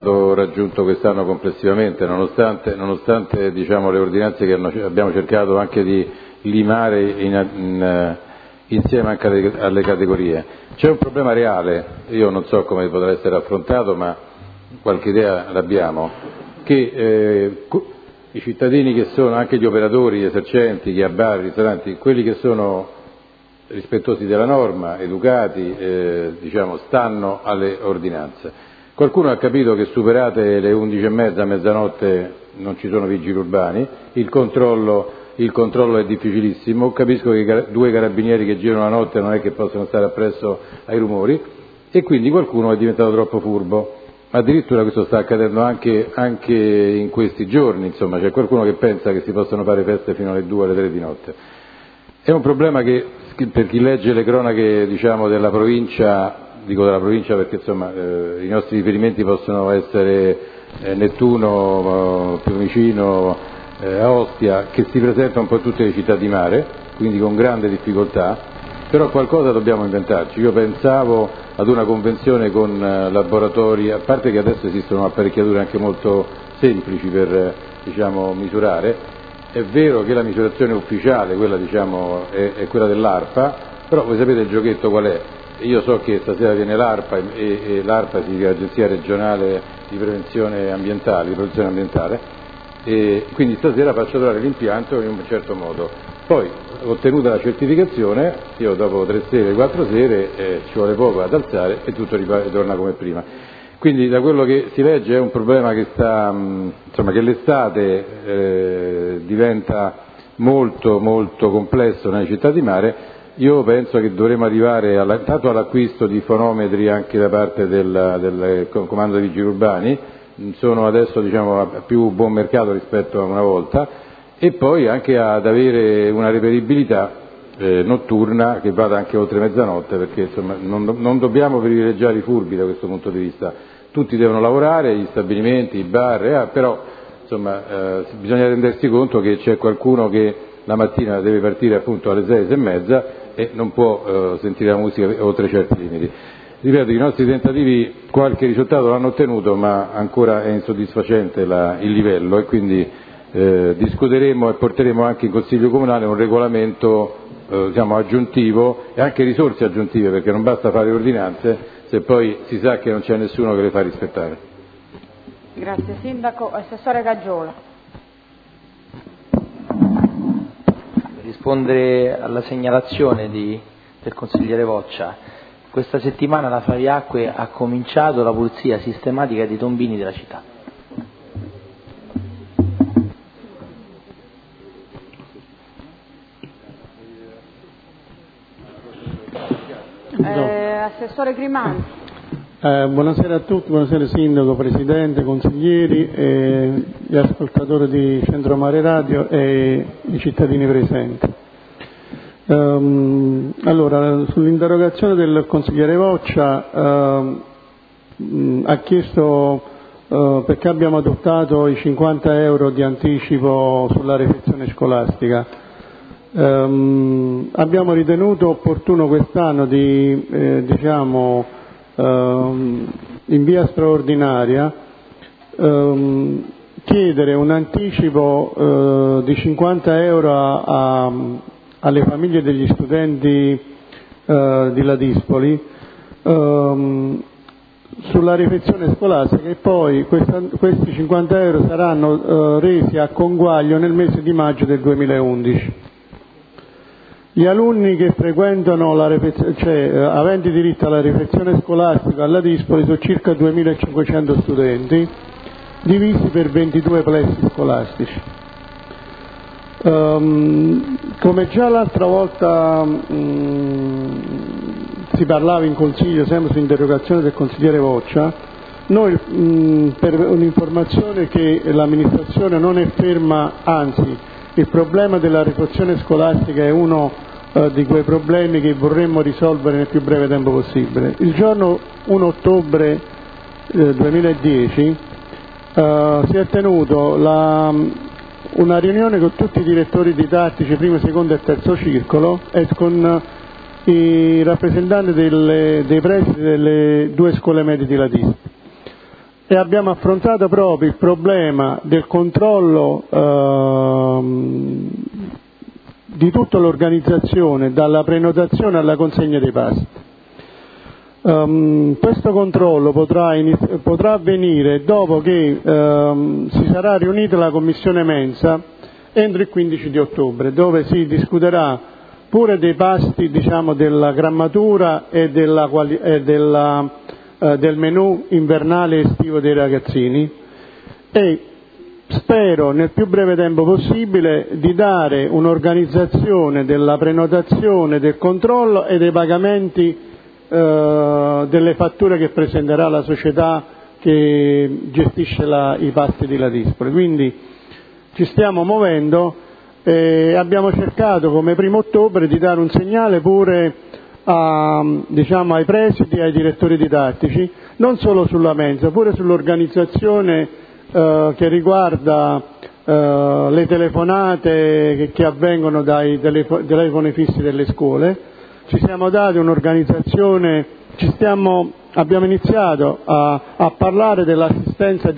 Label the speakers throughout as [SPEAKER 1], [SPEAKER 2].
[SPEAKER 1] raggiunto quest'anno complessivamente, nonostante diciamo, le ordinanze che abbiamo cercato anche di limare insieme anche alle categorie. C'è un problema reale, io non so come potrà essere affrontato, ma qualche idea l'abbiamo, che i cittadini che sono anche gli operatori, gli esercenti, gli bar, i ristoranti, quelli che sono rispettosi della norma, educati, diciamo, stanno alle ordinanze. Qualcuno ha capito che superate le 11:30, mezzanotte non ci sono vigili urbani, il controllo è difficilissimo, capisco che due carabinieri che girano la notte non è che possono stare appresso ai rumori e quindi qualcuno è diventato troppo furbo. Addirittura questo sta accadendo anche in questi giorni, insomma, c'è qualcuno che pensa che si possono fare feste fino alle 2, alle 3 di notte. È un problema che per chi legge le cronache, diciamo, della provincia, dico della provincia perché insomma i nostri riferimenti possono essere Nettuno, Fiumicino, Ostia, che si presenta un po' in tutte le città di mare, quindi con grande difficoltà, però qualcosa dobbiamo inventarci. Io pensavo ad una convenzione con laboratori, a parte che adesso esistono apparecchiature anche molto semplici per diciamo, misurare, è vero che la misurazione ufficiale, quella diciamo, è quella dell'ARPA, però voi sapete il giochetto qual è? Io so che stasera viene l'ARPA e l'ARPA significa Agenzia Regionale di Prevenzione Ambientale, e quindi stasera faccio trovare l'impianto in un certo modo. Poi, ottenuta la certificazione, io dopo 3 sere, 4 sere, ci vuole poco ad alzare e tutto ritorna come prima. Quindi da quello che si legge è un problema che che l'estate diventa molto molto complesso nelle città di mare. Io penso che dovremo arrivare intanto all'acquisto di fonometri anche da parte del comando dei vigili urbani, sono adesso diciamo a più buon mercato rispetto a una volta, e poi anche ad avere una reperibilità notturna che vada anche oltre mezzanotte, perché insomma non dobbiamo privilegiare i furbi da questo punto di vista, tutti devono lavorare, gli stabilimenti, i bar, però insomma bisogna rendersi conto che c'è qualcuno che la mattina deve partire appunto alle 6, 6:30 e non può sentire la musica oltre certi limiti. Ripeto, i nostri tentativi qualche risultato l'hanno ottenuto, ma ancora è insoddisfacente il livello e quindi discuteremo e porteremo anche in Consiglio Comunale un regolamento diciamo, aggiuntivo e anche risorse aggiuntive, perché non basta fare ordinanze se poi si sa che non c'è nessuno che le fa rispettare.
[SPEAKER 2] Grazie Sindaco. Assessore Gaggiola.
[SPEAKER 3] Rispondere alla segnalazione del consigliere Voccia, questa settimana la Faviacque ha cominciato la pulizia sistematica dei tombini della città.
[SPEAKER 2] Assessore Grimani.
[SPEAKER 4] Buonasera a tutti, buonasera Sindaco, Presidente, consiglieri, gli ascoltatori di Centro Mare Radio e i cittadini presenti. Allora, sull'interrogazione del consigliere Voccia ha chiesto perché abbiamo adottato i 50 euro di anticipo sulla refezione scolastica. Abbiamo ritenuto opportuno quest'anno di in via straordinaria chiedere un anticipo di 50 euro alle famiglie degli studenti di Ladispoli sulla refezione scolastica, e poi questi 50 euro saranno resi a conguaglio nel mese di maggio del 2011. Gli alunni che frequentano aventi diritto alla refezione scolastica alla Dispoli sono circa 2.500 studenti, divisi per 22 plessi scolastici. Come già l'altra volta si parlava in Consiglio, sempre su interrogazione del consigliere Voccia, noi per un'informazione che l'amministrazione non è ferma, anzi il problema della refezione scolastica è uno di quei problemi che vorremmo risolvere nel più breve tempo possibile. Il giorno 1 ottobre 2010 si è tenuto una riunione con tutti i direttori didattici, primo, secondo e terzo circolo, e con i rappresentanti dei presidi delle 2 scuole medie di Ladispoli. e abbiamo affrontato proprio il problema del controllo di tutta l'organizzazione, dalla prenotazione alla consegna dei pasti. Questo controllo potrà avvenire dopo che si sarà riunita la Commissione Mensa entro il 15 di ottobre, dove si discuterà pure dei pasti, diciamo, della grammatura e del menù invernale e estivo dei ragazzini, e spero nel più breve tempo possibile di dare un'organizzazione della prenotazione, del controllo e dei pagamenti delle fatture che presenterà la società che gestisce i pasti di Ladispoli. Quindi ci stiamo muovendo e abbiamo cercato come 1° ottobre di dare un segnale pure ai presidi e ai direttori didattici, non solo sulla mensa, pure sull'organizzazione che riguarda le telefonate che avvengono dai telefoni fissi delle scuole. Ci siamo dati un'organizzazione, abbiamo iniziato a parlare dell'assistenza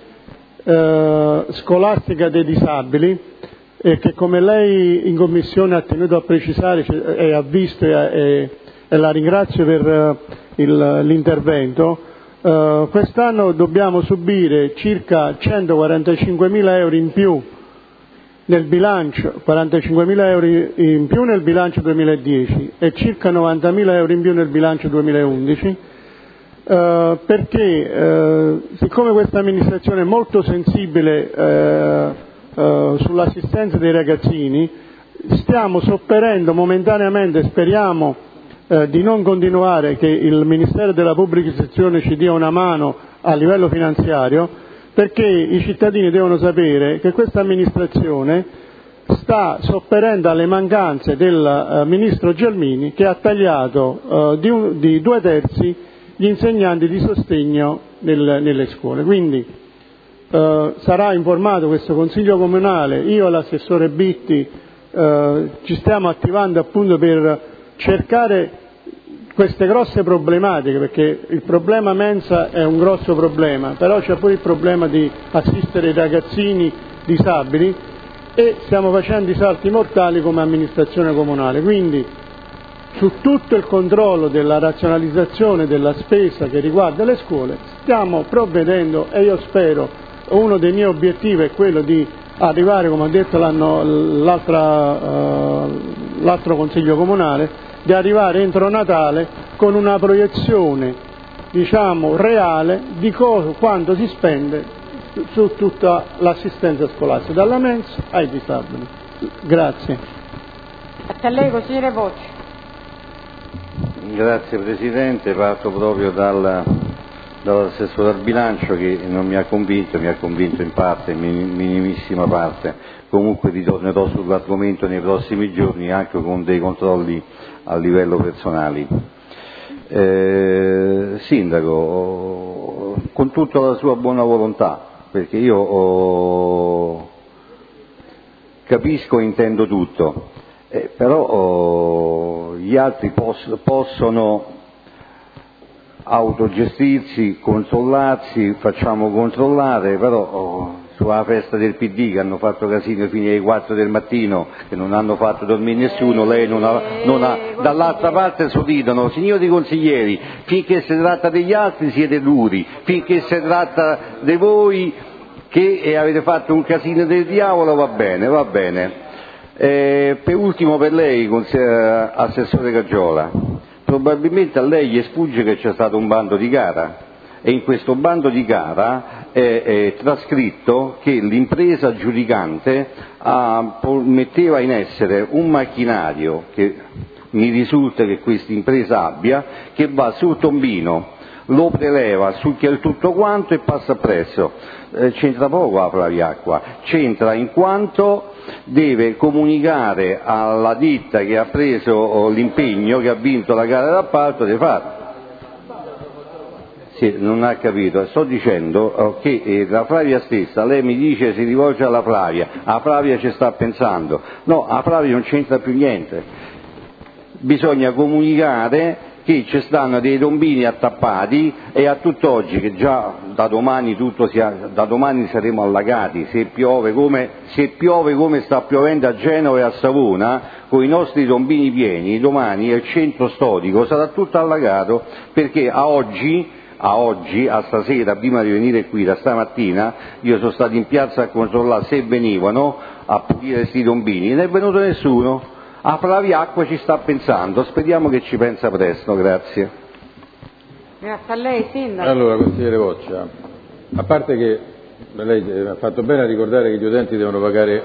[SPEAKER 4] scolastica dei disabili, e che, come lei in commissione ha tenuto a precisare e ha visto, e la ringrazio per l'intervento, quest'anno dobbiamo subire circa 145.000 euro in più nel bilancio, 45.000 euro in più nel bilancio 2010 e circa 90.000 euro in più nel bilancio 2011, perché siccome questa amministrazione è molto sensibile sull'assistenza dei ragazzini, stiamo sopperendo momentaneamente, speriamo di non continuare, che il Ministero della Pubblica Istruzione ci dia una mano a livello finanziario, perché i cittadini devono sapere che questa amministrazione sta sopperendo alle mancanze del ministro Gelmini, che ha tagliato di 2/3 gli insegnanti di sostegno nelle scuole. Quindi sarà informato questo Consiglio Comunale, io e l'assessore Bitti ci stiamo attivando appunto per cercare queste grosse problematiche, perché il problema mensa è un grosso problema, però c'è pure il problema di assistere i ragazzini disabili, e stiamo facendo i salti mortali come amministrazione comunale. Quindi su tutto il controllo della razionalizzazione della spesa che riguarda le scuole stiamo provvedendo, e io spero, uno dei miei obiettivi è quello di arrivare, come ho detto l'altro Consiglio Comunale, di arrivare entro Natale con una proiezione, diciamo, reale di quanto si spende su tutta l'assistenza scolastica, dalla mensa ai disabili. Grazie.
[SPEAKER 2] A lei, consigliere Voci.
[SPEAKER 5] Grazie Presidente, parto proprio dall'assessore al bilancio, che non mi ha convinto in parte, minimissima parte. Comunque ritornerò sull'argomento nei prossimi giorni, anche con dei controlli a livello personale. Sindaco, con tutta la sua buona volontà, perché io capisco e intendo tutto, però gli altri possono autogestirsi, controllarsi, facciamo controllare, però sulla festa del PD, che hanno fatto casino fino alle 4 del mattino, che non hanno fatto dormire nessuno, lei non ha dall'altra parte sorridono, signori consiglieri, finché si tratta degli altri siete duri, finché si tratta di voi che avete fatto un casino del diavolo va bene. Per ultimo, per lei, assessore Gaggiola, probabilmente a lei gli sfugge che c'è stato un bando di gara, e in questo bando di gara è trascritto che l'impresa aggiudicante metteva in essere un macchinario, che mi risulta che questa impresa abbia, che va sul tombino, lo preleva, succhia il tutto quanto e passa appresso. C'entra poco la Flaviacqua, c'entra in quanto deve comunicare alla ditta che ha preso l'impegno, che ha vinto la gara d'appalto, di fare. Sì, non ha capito, sto dicendo che la Flavia stessa, lei mi dice si rivolge alla Flavia, la Flavia ci sta pensando, no, la Flavia non c'entra più niente, bisogna comunicare che ci stanno dei tombini attappati e a tutt'oggi, che già da domani saremo allagati, se piove come sta piovendo a Genova e a Savona, con i nostri tombini pieni, domani il centro storico sarà tutto allagato, perché a stasera, prima di venire qui da stamattina, io sono stato in piazza a controllare se venivano a pulire questi tombini, non è venuto nessuno. A Flaviacqua ci sta pensando, speriamo che ci pensa presto, grazie.
[SPEAKER 2] Grazie a lei, Sindaco.
[SPEAKER 1] Allora, consigliere Voccia, a parte che lei ha fatto bene a ricordare che gli utenti devono pagare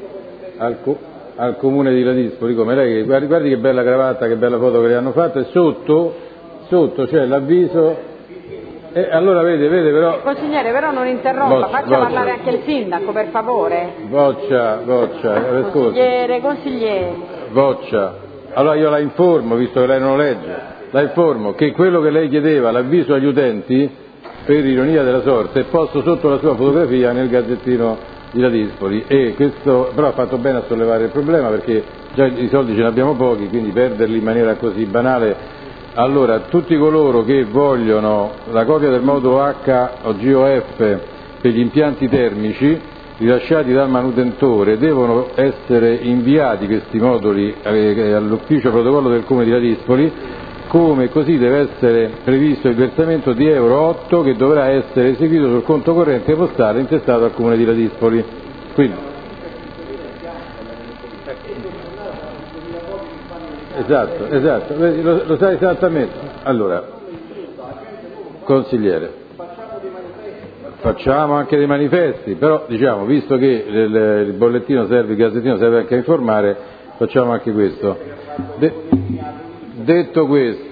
[SPEAKER 1] al comune di Ladispoli, come lei, guardi che bella cravatta, che bella foto che le hanno fatta, e sotto c'è l'avviso. Allora vede però...
[SPEAKER 2] Consigliere, però non interrompa, faccia parlare anche il sindaco, per favore.
[SPEAKER 1] Voccia,
[SPEAKER 2] Consigliere.
[SPEAKER 1] Voccia, allora io la informo, visto che lei non lo legge, la informo che quello che lei chiedeva, l'avviso agli utenti, per ironia della sorte, è posto sotto la sua fotografia nel Gazzettino di Ladispoli, e questo però ha fatto bene a sollevare il problema, perché già i soldi ce ne abbiamo pochi, quindi perderli in maniera così banale. Allora, tutti coloro che vogliono la copia del modulo H o GOF per gli impianti termici rilasciati dal manutentore devono essere inviati questi moduli all'ufficio protocollo del Comune di Ladispoli, come così deve essere previsto il versamento di €8 che dovrà essere eseguito sul conto corrente postale intestato al Comune di Ladispoli. Quindi, esatto, lo sa esattamente. Allora, consigliere, facciamo anche dei manifesti, però diciamo, visto che il bollettino serve, il gazzettino serve anche a informare, facciamo anche questo. Detto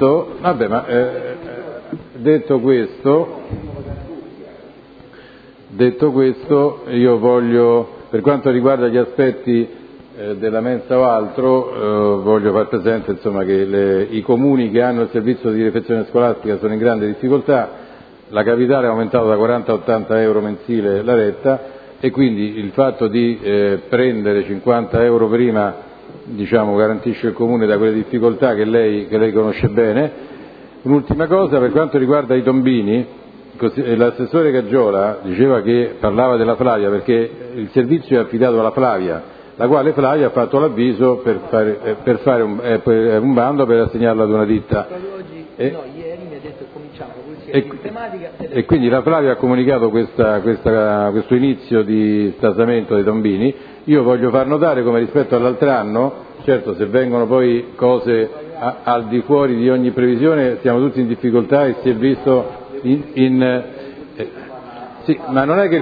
[SPEAKER 1] questo, io voglio, per quanto riguarda gli aspetti della mensa o altro, voglio far presente insomma, che i comuni che hanno il servizio di refezione scolastica sono in grande difficoltà. La capitale ha aumentato da 40 a 80 euro mensile la retta, e quindi il fatto di prendere 50 euro prima, diciamo, garantisce il comune da quelle difficoltà che lei conosce bene. Un'ultima cosa, per quanto riguarda i tombini, l'assessore Caggiola diceva che parlava della Flavia perché il servizio è affidato alla Flavia, la quale Flavia ha fatto l'avviso per fare un bando per assegnarlo ad una ditta.
[SPEAKER 3] Ieri mi ha detto che cominciamo la pulizia sistematica.
[SPEAKER 1] E quindi la Flavia ha comunicato questo inizio di stasamento dei tombini. Io voglio far notare come rispetto all'altro anno, certo se vengono poi cose al di fuori di ogni previsione siamo tutti in difficoltà, e si è visto sì, ma non è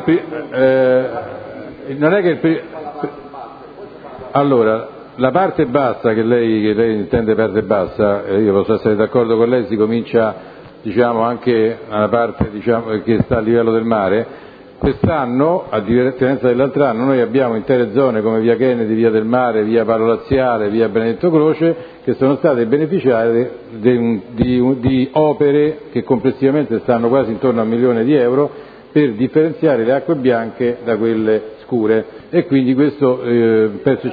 [SPEAKER 1] che allora, la parte bassa che lei intende parte bassa, io posso essere d'accordo con lei, si comincia diciamo anche alla parte diciamo, che sta a livello del mare. Quest'anno, a differenza dell'altro anno, noi abbiamo intere zone come via Kennedy, via del Mare, via Paolo Laziale, via Benedetto Croce, che sono state beneficiarie di opere che complessivamente stanno quasi intorno a €1 milione per differenziare le acque bianche da quelle scure, e quindi questo penso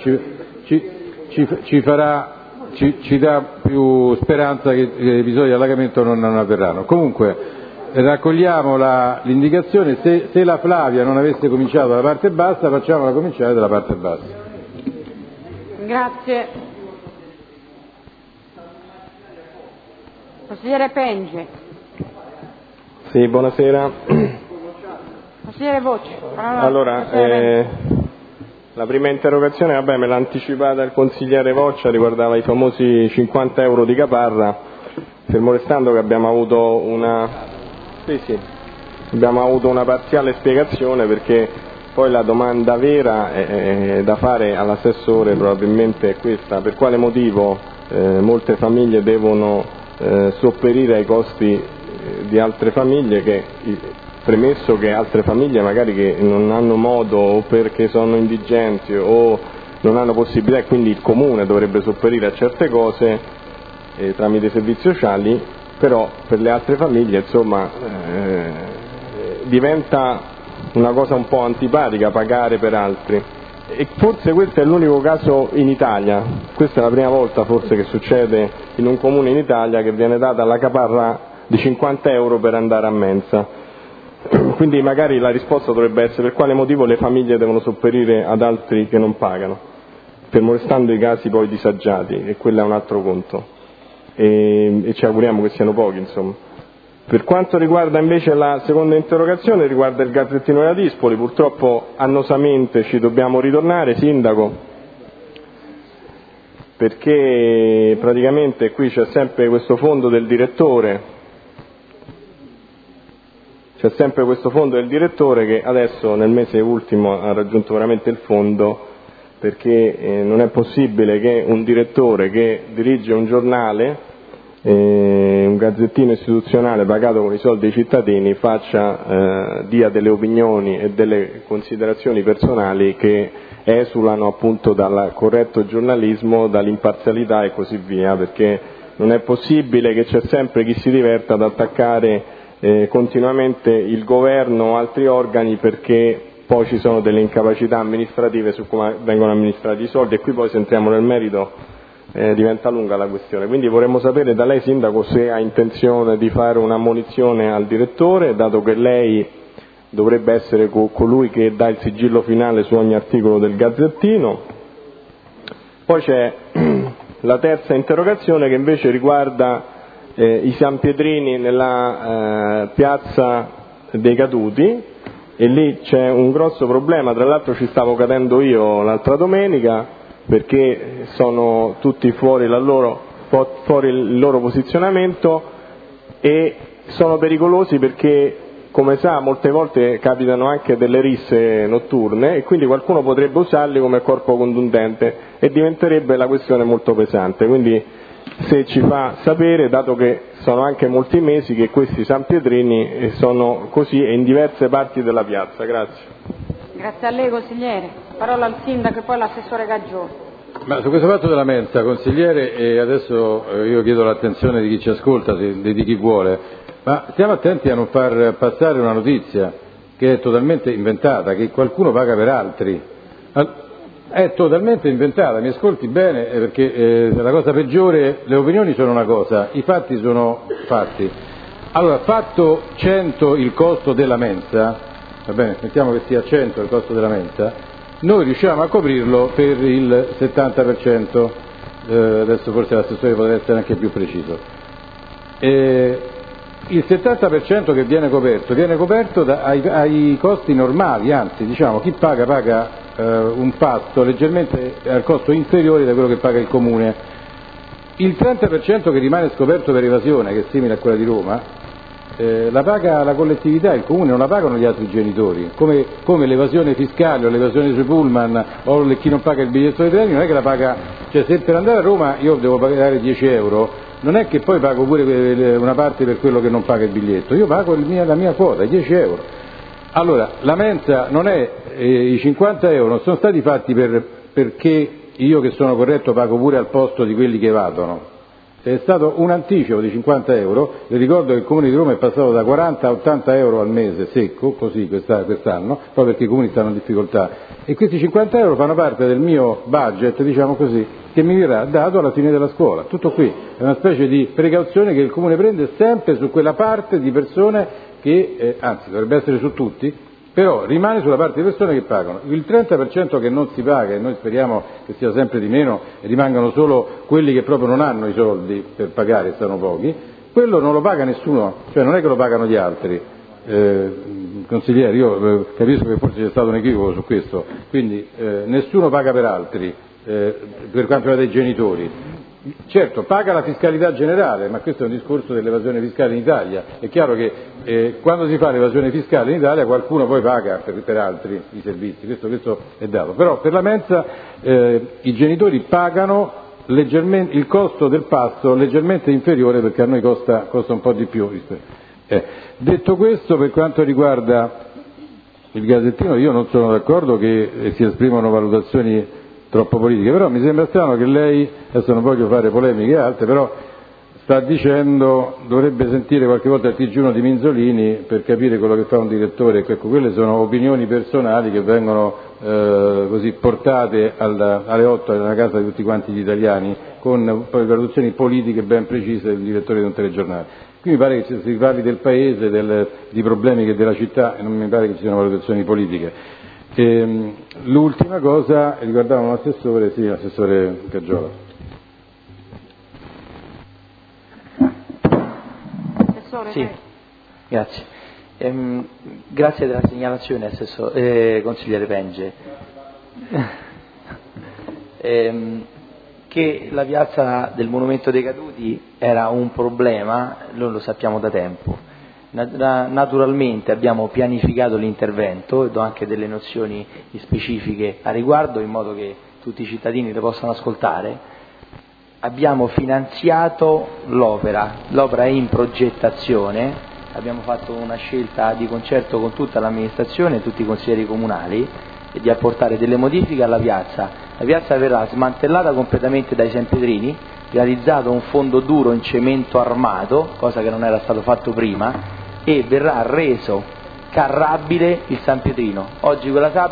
[SPEAKER 1] ci dà più speranza che episodi di allagamento non avverranno. Comunque raccogliamo l'indicazione, se la Flavia non avesse cominciato dalla parte bassa, facciamola cominciare dalla parte bassa.
[SPEAKER 2] Grazie. Consigliere Penge.
[SPEAKER 6] Sì, buonasera.
[SPEAKER 2] Consigliere Voccia.
[SPEAKER 6] Allora, la prima interrogazione, me l'ha anticipata il consigliere Voccia, riguardava i famosi 50 euro di caparra, fermo restando che abbiamo avuto una parziale spiegazione, perché poi la domanda vera da fare all'assessore probabilmente è questa: per quale motivo molte famiglie devono sopperire ai costi di altre famiglie, premesso che altre famiglie magari che non hanno modo, o perché sono indigenti o non hanno possibilità, e quindi il comune dovrebbe sopperire a certe cose tramite i servizi sociali, però per le altre famiglie insomma diventa una cosa un po' antipatica pagare per altri, E forse questo è l'unico caso in Italia, questa è la prima volta forse che succede in un comune in Italia che viene data la caparra di 50 euro per andare a mensa. Quindi magari la risposta dovrebbe essere per quale motivo le famiglie devono sopperire ad altri che non pagano, fermo restando i casi poi disagiati, e quello è un altro conto, e ci auguriamo che siano pochi, insomma. Per quanto riguarda invece la seconda interrogazione, riguarda il Gazzettino della Dispoli, purtroppo annosamente ci dobbiamo ritornare, Sindaco, perché praticamente qui c'è sempre questo fondo del direttore, che adesso nel mese ultimo ha raggiunto veramente il fondo, perché non è possibile che un direttore che dirige un giornale, un gazzettino istituzionale pagato con i soldi dei cittadini, dia delle opinioni e delle considerazioni personali che esulano appunto dal corretto giornalismo, dall'imparzialità e così via, perché non è possibile che c'è sempre chi si diverta ad attaccare continuamente il governo o altri organi, perché poi ci sono delle incapacità amministrative su come vengono amministrati i soldi, e qui poi se entriamo nel merito diventa lunga la questione. Quindi vorremmo sapere da lei, Sindaco, se ha intenzione di fare un'ammonizione al direttore, dato che lei dovrebbe essere colui che dà il sigillo finale su ogni articolo del Gazzettino. Poi c'è la terza interrogazione che invece riguarda i Sanpietrini nella piazza dei Caduti, e lì c'è un grosso problema, tra l'altro ci stavo cadendo io l'altra domenica, perché sono tutti fuori il loro posizionamento e sono pericolosi, perché come sa molte volte capitano anche delle risse notturne e quindi qualcuno potrebbe usarli come corpo contundente e diventerebbe la questione molto pesante. Quindi se ci fa sapere, dato che sono anche molti mesi che questi Sanpietrini sono così e in diverse parti della piazza. Grazie.
[SPEAKER 2] Grazie a lei, consigliere. Parola al Sindaco e poi all'assessore Caggione.
[SPEAKER 1] Ma su questo fatto della mensa, consigliere, e adesso io chiedo l'attenzione di chi ci ascolta, di chi vuole, ma stiamo attenti a non far passare una notizia che è totalmente inventata, che qualcuno paga per altri. È totalmente inventata, mi ascolti bene, perché la cosa peggiore, le opinioni sono una cosa, i fatti sono fatti. Allora, fatto 100 il costo della mensa, va bene, mettiamo che sia 100 il costo della mensa, noi riusciamo a coprirlo per il 70%, adesso forse l'assessore potrà essere anche più preciso. Il 70% che viene coperto ai costi normali, anzi diciamo chi paga un pasto leggermente al costo inferiore da quello che paga il comune. Il 30% che rimane scoperto per evasione, che è simile a quella di Roma, la paga la collettività, il comune, non la pagano gli altri genitori, come l'evasione fiscale o l'evasione sui pullman o chi non paga il biglietto dei treni, non è che la paga, cioè se per andare a Roma io devo pagare 10 euro, non è che poi pago pure una parte per quello che non paga il biglietto, io pago la mia quota, 10 euro. Allora, la mensa non è, i 50 euro non sono stati fatti perché io che sono corretto pago pure al posto di quelli che evadono. È stato un anticipo di 50 euro, vi ricordo che il Comune di Roma è passato da 40 a 80 euro al mese secco, così quest'anno, proprio perché i comuni stanno in difficoltà, e questi 50 euro fanno parte del mio budget, diciamo così, che mi verrà dato alla fine della scuola. Tutto qui, è una specie di precauzione che il Comune prende sempre su quella parte di persone che, anzi dovrebbe essere su tutti, però rimane sulla parte di persone che pagano. Il 30% che non si paga, e noi speriamo che sia sempre di meno e rimangano solo quelli che proprio non hanno i soldi per pagare, stanno pochi, quello non lo paga nessuno, cioè non è che lo pagano gli altri. Consigliere, io capisco che forse c'è stato un equivoco su questo, quindi nessuno paga per altri, per quanto riguarda i genitori. Certo, paga la fiscalità generale, ma questo è un discorso dell'evasione fiscale in Italia. È chiaro che quando si fa l'evasione fiscale in Italia qualcuno poi paga per altri i servizi, questo è dato. Però per la mensa i genitori pagano leggermente il costo del pasto leggermente inferiore, perché a noi costa un po' di più. Detto questo, per quanto riguarda il Gazzettino, io non sono d'accordo che si esprimano valutazioni troppo politiche, però mi sembra strano che lei, adesso non voglio fare polemiche alte, però sta dicendo dovrebbe sentire qualche volta il TG1 di Minzolini per capire quello che fa un direttore. Ecco, quelle sono opinioni personali che vengono così portate alle 8 nella casa di tutti quanti gli italiani, con poi valutazioni politiche ben precise del direttore di un telegiornale. Qui mi pare che si parli del paese, di problemi della città, e non mi pare che ci siano valutazioni politiche. L'ultima cosa riguardava un assessore, sì, l'assessore Caggiola.
[SPEAKER 3] Sì, grazie. Grazie della segnalazione, consigliere Penge. Che la piazza del Monumento dei Caduti era un problema, noi lo sappiamo da tempo. Naturalmente abbiamo pianificato l'intervento e do anche delle nozioni specifiche a riguardo in modo che tutti i cittadini le possano ascoltare. Abbiamo finanziato l'opera è in progettazione, abbiamo fatto una scelta di concerto con tutta l'amministrazione e tutti i consiglieri comunali di apportare delle modifiche alla piazza. La piazza verrà smantellata completamente dai Sanpietrini, realizzato un fondo duro in cemento armato, cosa che non era stato fatto prima, e verrà reso carrabile il San Pietrino. Oggi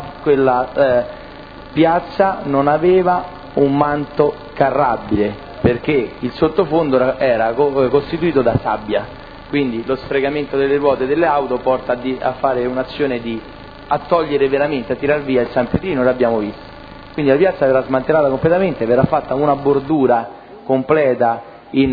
[SPEAKER 3] quella piazza non aveva un manto carrabile perché il sottofondo era costituito da sabbia, quindi lo sfregamento delle ruote delle auto porta a fare un'azione a togliere veramente, a tirar via il San Pietrino, l'abbiamo visto. Quindi la piazza verrà smantellata completamente, verrà fatta una bordura completa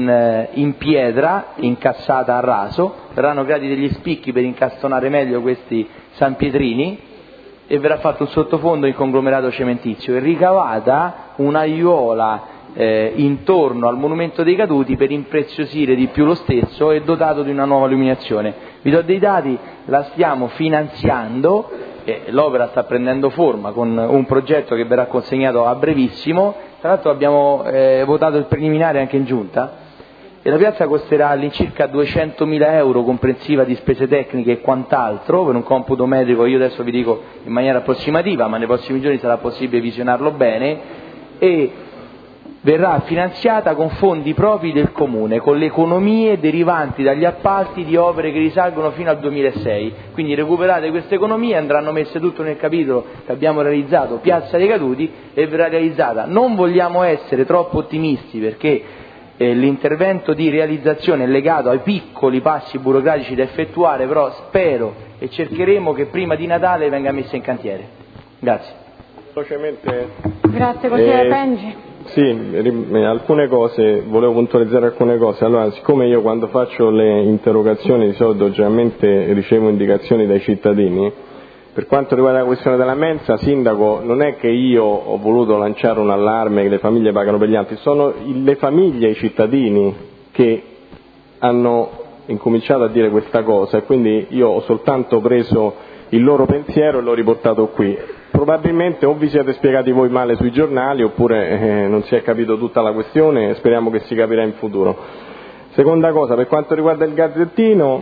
[SPEAKER 3] in pietra incassata a raso, verranno creati degli spicchi per incastonare meglio questi San Pietrini e verrà fatto un sottofondo in conglomerato cementizio e ricavata un'aiuola intorno al Monumento dei Caduti per impreziosire di più lo stesso e dotato di una nuova illuminazione. Vi do dei dati, la stiamo finanziando, l'opera sta prendendo forma con un progetto che verrà consegnato a brevissimo. Tra l'altro abbiamo votato il preliminare anche in giunta e la piazza costerà all'incirca 200.000 euro comprensiva di spese tecniche e quant'altro, per un computo metrico io adesso vi dico in maniera approssimativa, ma nei prossimi giorni sarà possibile visionarlo bene, e verrà finanziata con fondi propri del Comune, con le economie derivanti dagli appalti di opere che risalgono fino al 2006. Quindi recuperate queste economie, andranno messe tutto nel capitolo che abbiamo realizzato, Piazza dei Caduti, e verrà realizzata. Non vogliamo essere troppo ottimisti perché l'intervento di realizzazione è legato ai piccoli passi burocratici da effettuare, però spero e cercheremo che prima di Natale venga messa in cantiere. Grazie.
[SPEAKER 6] Velocemente.
[SPEAKER 2] Grazie, consigliere Penge.
[SPEAKER 6] Sì, alcune cose, volevo puntualizzare alcune cose. Allora, siccome io quando faccio le interrogazioni di solito generalmente ricevo indicazioni dai cittadini, per quanto riguarda la questione della mensa, sindaco, non è che io ho voluto lanciare un allarme che le famiglie pagano per gli altri, sono le famiglie e i cittadini che hanno incominciato a dire questa cosa e quindi io ho soltanto preso il loro pensiero e l'ho riportato qui. Probabilmente o vi siete spiegati voi male sui giornali oppure non si è capito tutta la questione e speriamo che si capirà in futuro. Seconda cosa, per quanto riguarda il Gazzettino,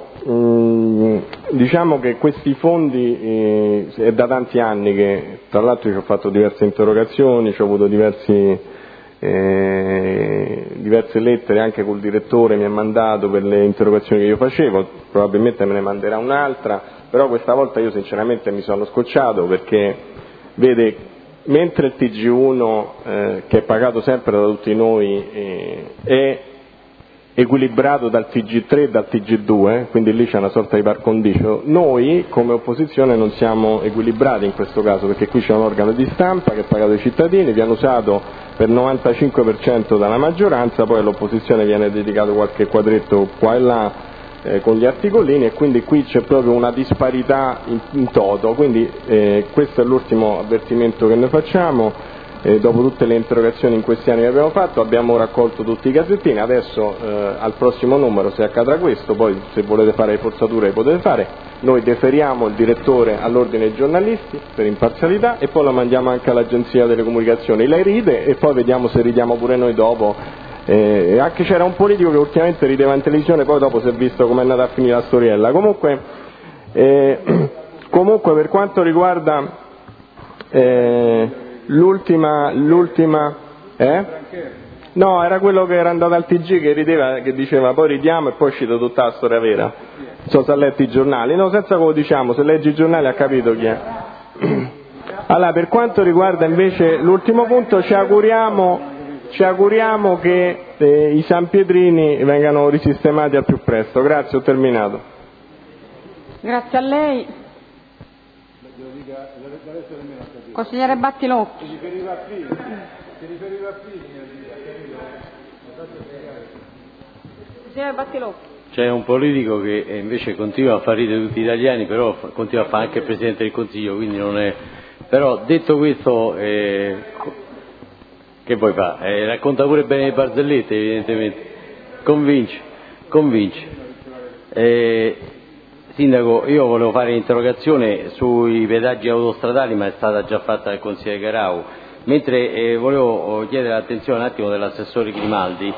[SPEAKER 6] diciamo che questi fondi è da tanti anni che, tra l'altro ci ho fatto diverse interrogazioni, ci ho avuto diverse lettere anche col direttore mi ha mandato per le interrogazioni che io facevo, probabilmente me ne manderà un'altra, però questa volta io sinceramente mi sono scocciato perché, vede, mentre il TG1 che è pagato sempre da tutti noi è equilibrato dal TG3 e dal TG2, quindi lì c'è una sorta di par condicio, noi come opposizione non siamo equilibrati in questo caso perché qui c'è un organo di stampa che è pagato dai cittadini, viene usato per 95% dalla maggioranza, poi all'opposizione viene dedicato qualche quadretto qua e là con gli articolini e quindi qui c'è proprio una disparità in toto, quindi questo è l'ultimo avvertimento che noi facciamo. Dopo tutte le interrogazioni in questi anni che abbiamo fatto abbiamo raccolto tutti i gazzettini, adesso al prossimo numero se accadrà questo, poi se volete fare le forzature le potete fare, noi deferiamo il direttore all'ordine dei giornalisti per imparzialità e poi lo mandiamo anche all'agenzia delle comunicazioni, lei ride e poi vediamo se ridiamo pure noi dopo. Anche c'era un politico che ultimamente rideva in televisione, poi dopo si è visto come è andata a finire la storiella. Comunque per quanto riguarda l'ultima No, era quello che era andato al TG che rideva, che diceva poi ridiamo e poi è uscita tutta la storia vera. Non so se ha letto i giornali. No, senza che lo diciamo, se leggi i giornali ha capito chi è. Allora, per quanto riguarda invece l'ultimo punto, ci auguriamo che i sanpietrini vengano risistemati al più presto. Grazie, ho terminato.
[SPEAKER 2] Grazie a lei. Consigliere Battilocchi.
[SPEAKER 1] Si riferiva a Fini.
[SPEAKER 2] Consigliere Battilocchi.
[SPEAKER 7] C'è un politico che invece continua a far ridere tutti gli italiani, però continua a fare anche il Presidente del Consiglio, quindi non è... Però detto questo, che poi fa? Racconta pure bene le barzellette, evidentemente. Convince. Sindaco, io volevo fare un'interrogazione sui pedaggi autostradali, ma è stata già fatta dal consigliere Garau, mentre volevo chiedere l'attenzione un attimo dell'assessore Grimaldi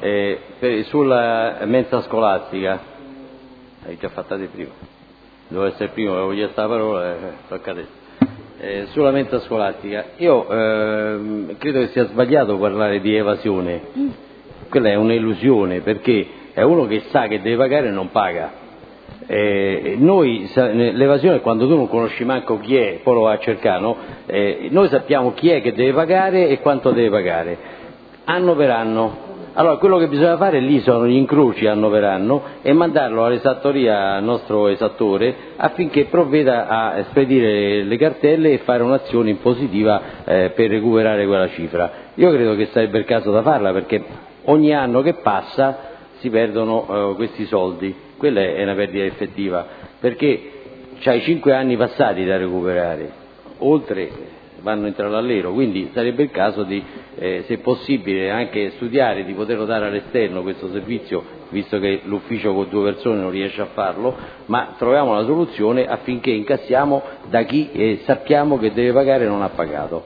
[SPEAKER 7] sulla mensa scolastica. Hai già fatta te prima, dovevo essere primo, avevo chiesto la parola, tocca a te. Sulla mensa scolastica, io credo che sia sbagliato parlare di evasione, quella è un'illusione, perché è uno che sa che deve pagare e non paga. L'evasione è quando tu non conosci manco chi è, poi lo va a cercare, no? Noi sappiamo chi è che deve pagare e quanto deve pagare, anno per anno. Allora quello che bisogna fare lì sono gli incroci anno per anno e mandarlo all'esattoria, al nostro esattore, affinché provveda a spedire le cartelle e fare un'azione impositiva per recuperare quella cifra. Io credo che sarebbe il caso da farla, perché ogni anno che passa si perdono questi soldi. Quella è una perdita effettiva, perché c'hai 5 anni passati da recuperare, oltre vanno in trallallero, quindi sarebbe il caso di, se possibile, anche studiare di poterlo dare all'esterno questo servizio, visto che l'ufficio con 2 persone non riesce a farlo, ma troviamo una soluzione affinché incassiamo da chi sappiamo che deve pagare e non ha pagato.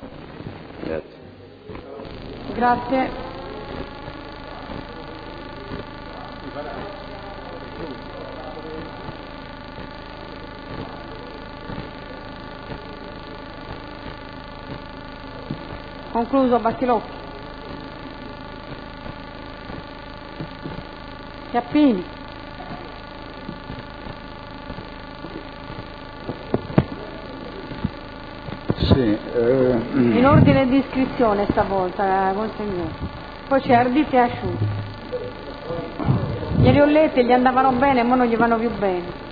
[SPEAKER 2] Grazie. Concluso Battilocchi. Chiappini.
[SPEAKER 8] Sì,
[SPEAKER 2] in ordine di iscrizione stavolta, consigliere. Poi c'è Arditi e Asciuti. Glieli ho letti, gli andavano bene, ma non gli vanno più bene.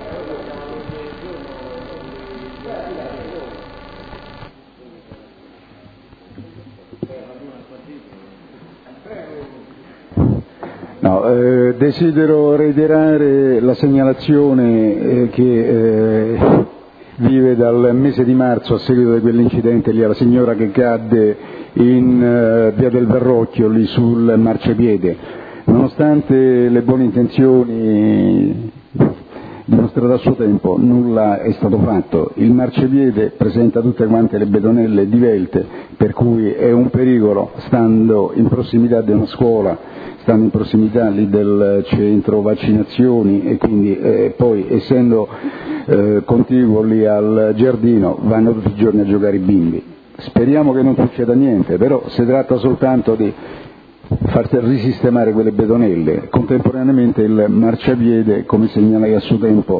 [SPEAKER 8] Desidero reiterare la segnalazione che vive dal mese di marzo a seguito di quell'incidente lì alla signora che cadde in via del Verrocchio lì sul marciapiede. Nonostante le buone intenzioni dimostrate a suo tempo, nulla è stato fatto. Il marciapiede presenta tutte quante le bedonelle divelte, per cui è un pericolo, stando in prossimità di una scuola, stando in prossimità lì del centro vaccinazioni, e quindi poi essendo contiguo lì al giardino vanno tutti i giorni a giocare i bimbi. Speriamo che non succeda niente, però si tratta soltanto di far risistemare quelle bedonelle. Contemporaneamente il marciapiede, come segnalai a suo tempo,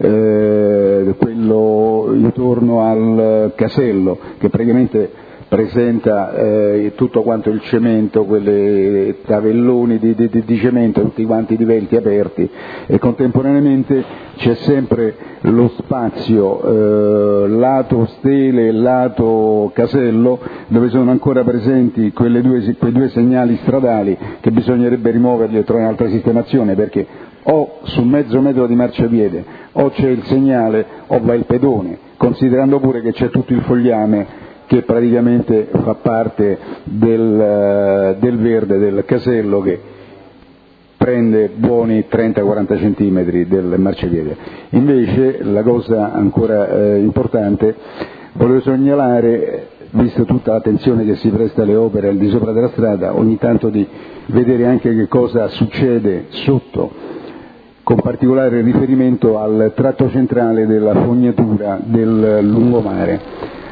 [SPEAKER 8] quello intorno al casello, che praticamente presenta tutto quanto il cemento, quelle tavelloni di cemento, tutti quanti divelti aperti, e contemporaneamente c'è sempre lo spazio lato stele e lato casello, dove sono ancora presenti quei 2 segnali stradali che bisognerebbe rimuoverli e trovare un'altra sistemazione, perché o su mezzo metro di marciapiede o c'è il segnale o va il pedone, considerando pure che c'è tutto il fogliame che praticamente fa parte del verde del casello, che prende buoni 30-40 centimetri del marciapiede. Invece la cosa ancora importante, volevo segnalare, visto tutta l'attenzione che si presta alle opere al di sopra della strada, ogni tanto di vedere anche che cosa succede sotto, con particolare riferimento al tratto centrale della fognatura del lungomare.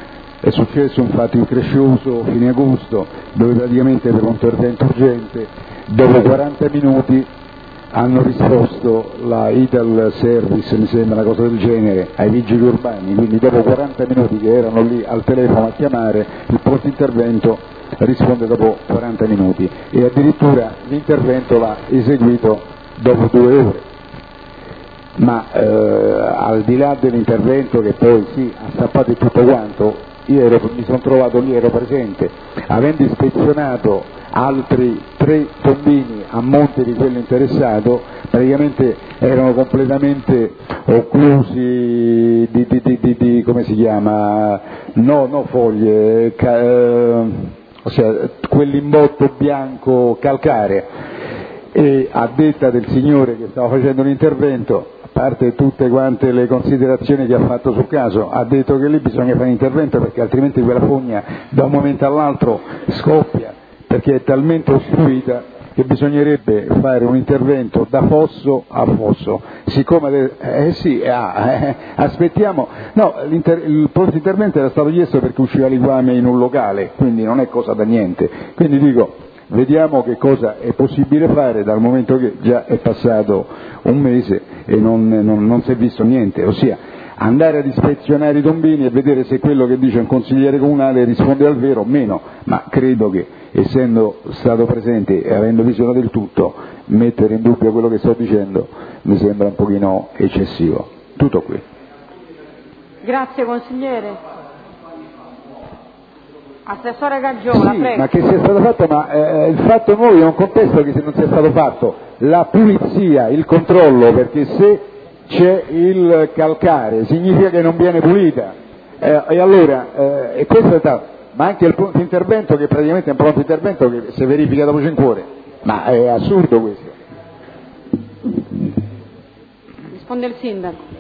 [SPEAKER 8] è successo un fatto increscioso fine agosto, dove praticamente per un intervento urgente, dopo 40 minuti hanno risposto la Ital Service, mi sembra una cosa del genere, ai vigili urbani, quindi dopo 40 minuti che erano lì al telefono a chiamare, il pronto intervento risponde dopo 40 minuti e addirittura l'intervento l'ha eseguito dopo 2 ore. Ma al di là dell'intervento che poi sì, ha stappato tutto quanto, mi sono trovato lì, ero presente, avendo ispezionato altri 3 tombini a monte di quello interessato, praticamente erano completamente occlusi di come si chiama, no foglie, ossia quell'imbotto bianco calcare, e a detta del signore che stava facendo l'intervento, a parte tutte quante le considerazioni che ha fatto sul caso, ha detto che lì bisogna fare intervento perché altrimenti quella fogna da un momento all'altro scoppia, perché è talmente ostruita che bisognerebbe fare un intervento da fosso a fosso. Siccome aspettiamo, no, il pronto intervento era stato chiesto perché usciva liquame in un locale, quindi non è cosa da niente, quindi dico, vediamo che cosa è possibile fare dal momento che già è passato un mese e non si è visto niente, ossia andare ad ispezionare i tombini e vedere se quello che dice un consigliere comunale risponde al vero o meno, ma credo che, essendo stato presente e avendo visionato il tutto, mettere in dubbio quello che sto dicendo mi sembra un pochino eccessivo. Tutto qui.
[SPEAKER 2] Grazie consigliere. Assessore Gaggiola,
[SPEAKER 8] sì,
[SPEAKER 2] prego.
[SPEAKER 8] Ma che sia stato fatto, ma il fatto nuovo io non contesto che se non sia stato fatto la pulizia, il controllo, perché se c'è il calcare significa che non viene pulita, e allora e questo è stato, ma anche il pronto intervento, che praticamente è un pronto intervento che si verifica dopo 5 ore, ma è assurdo questo.
[SPEAKER 2] Risponde il sindaco.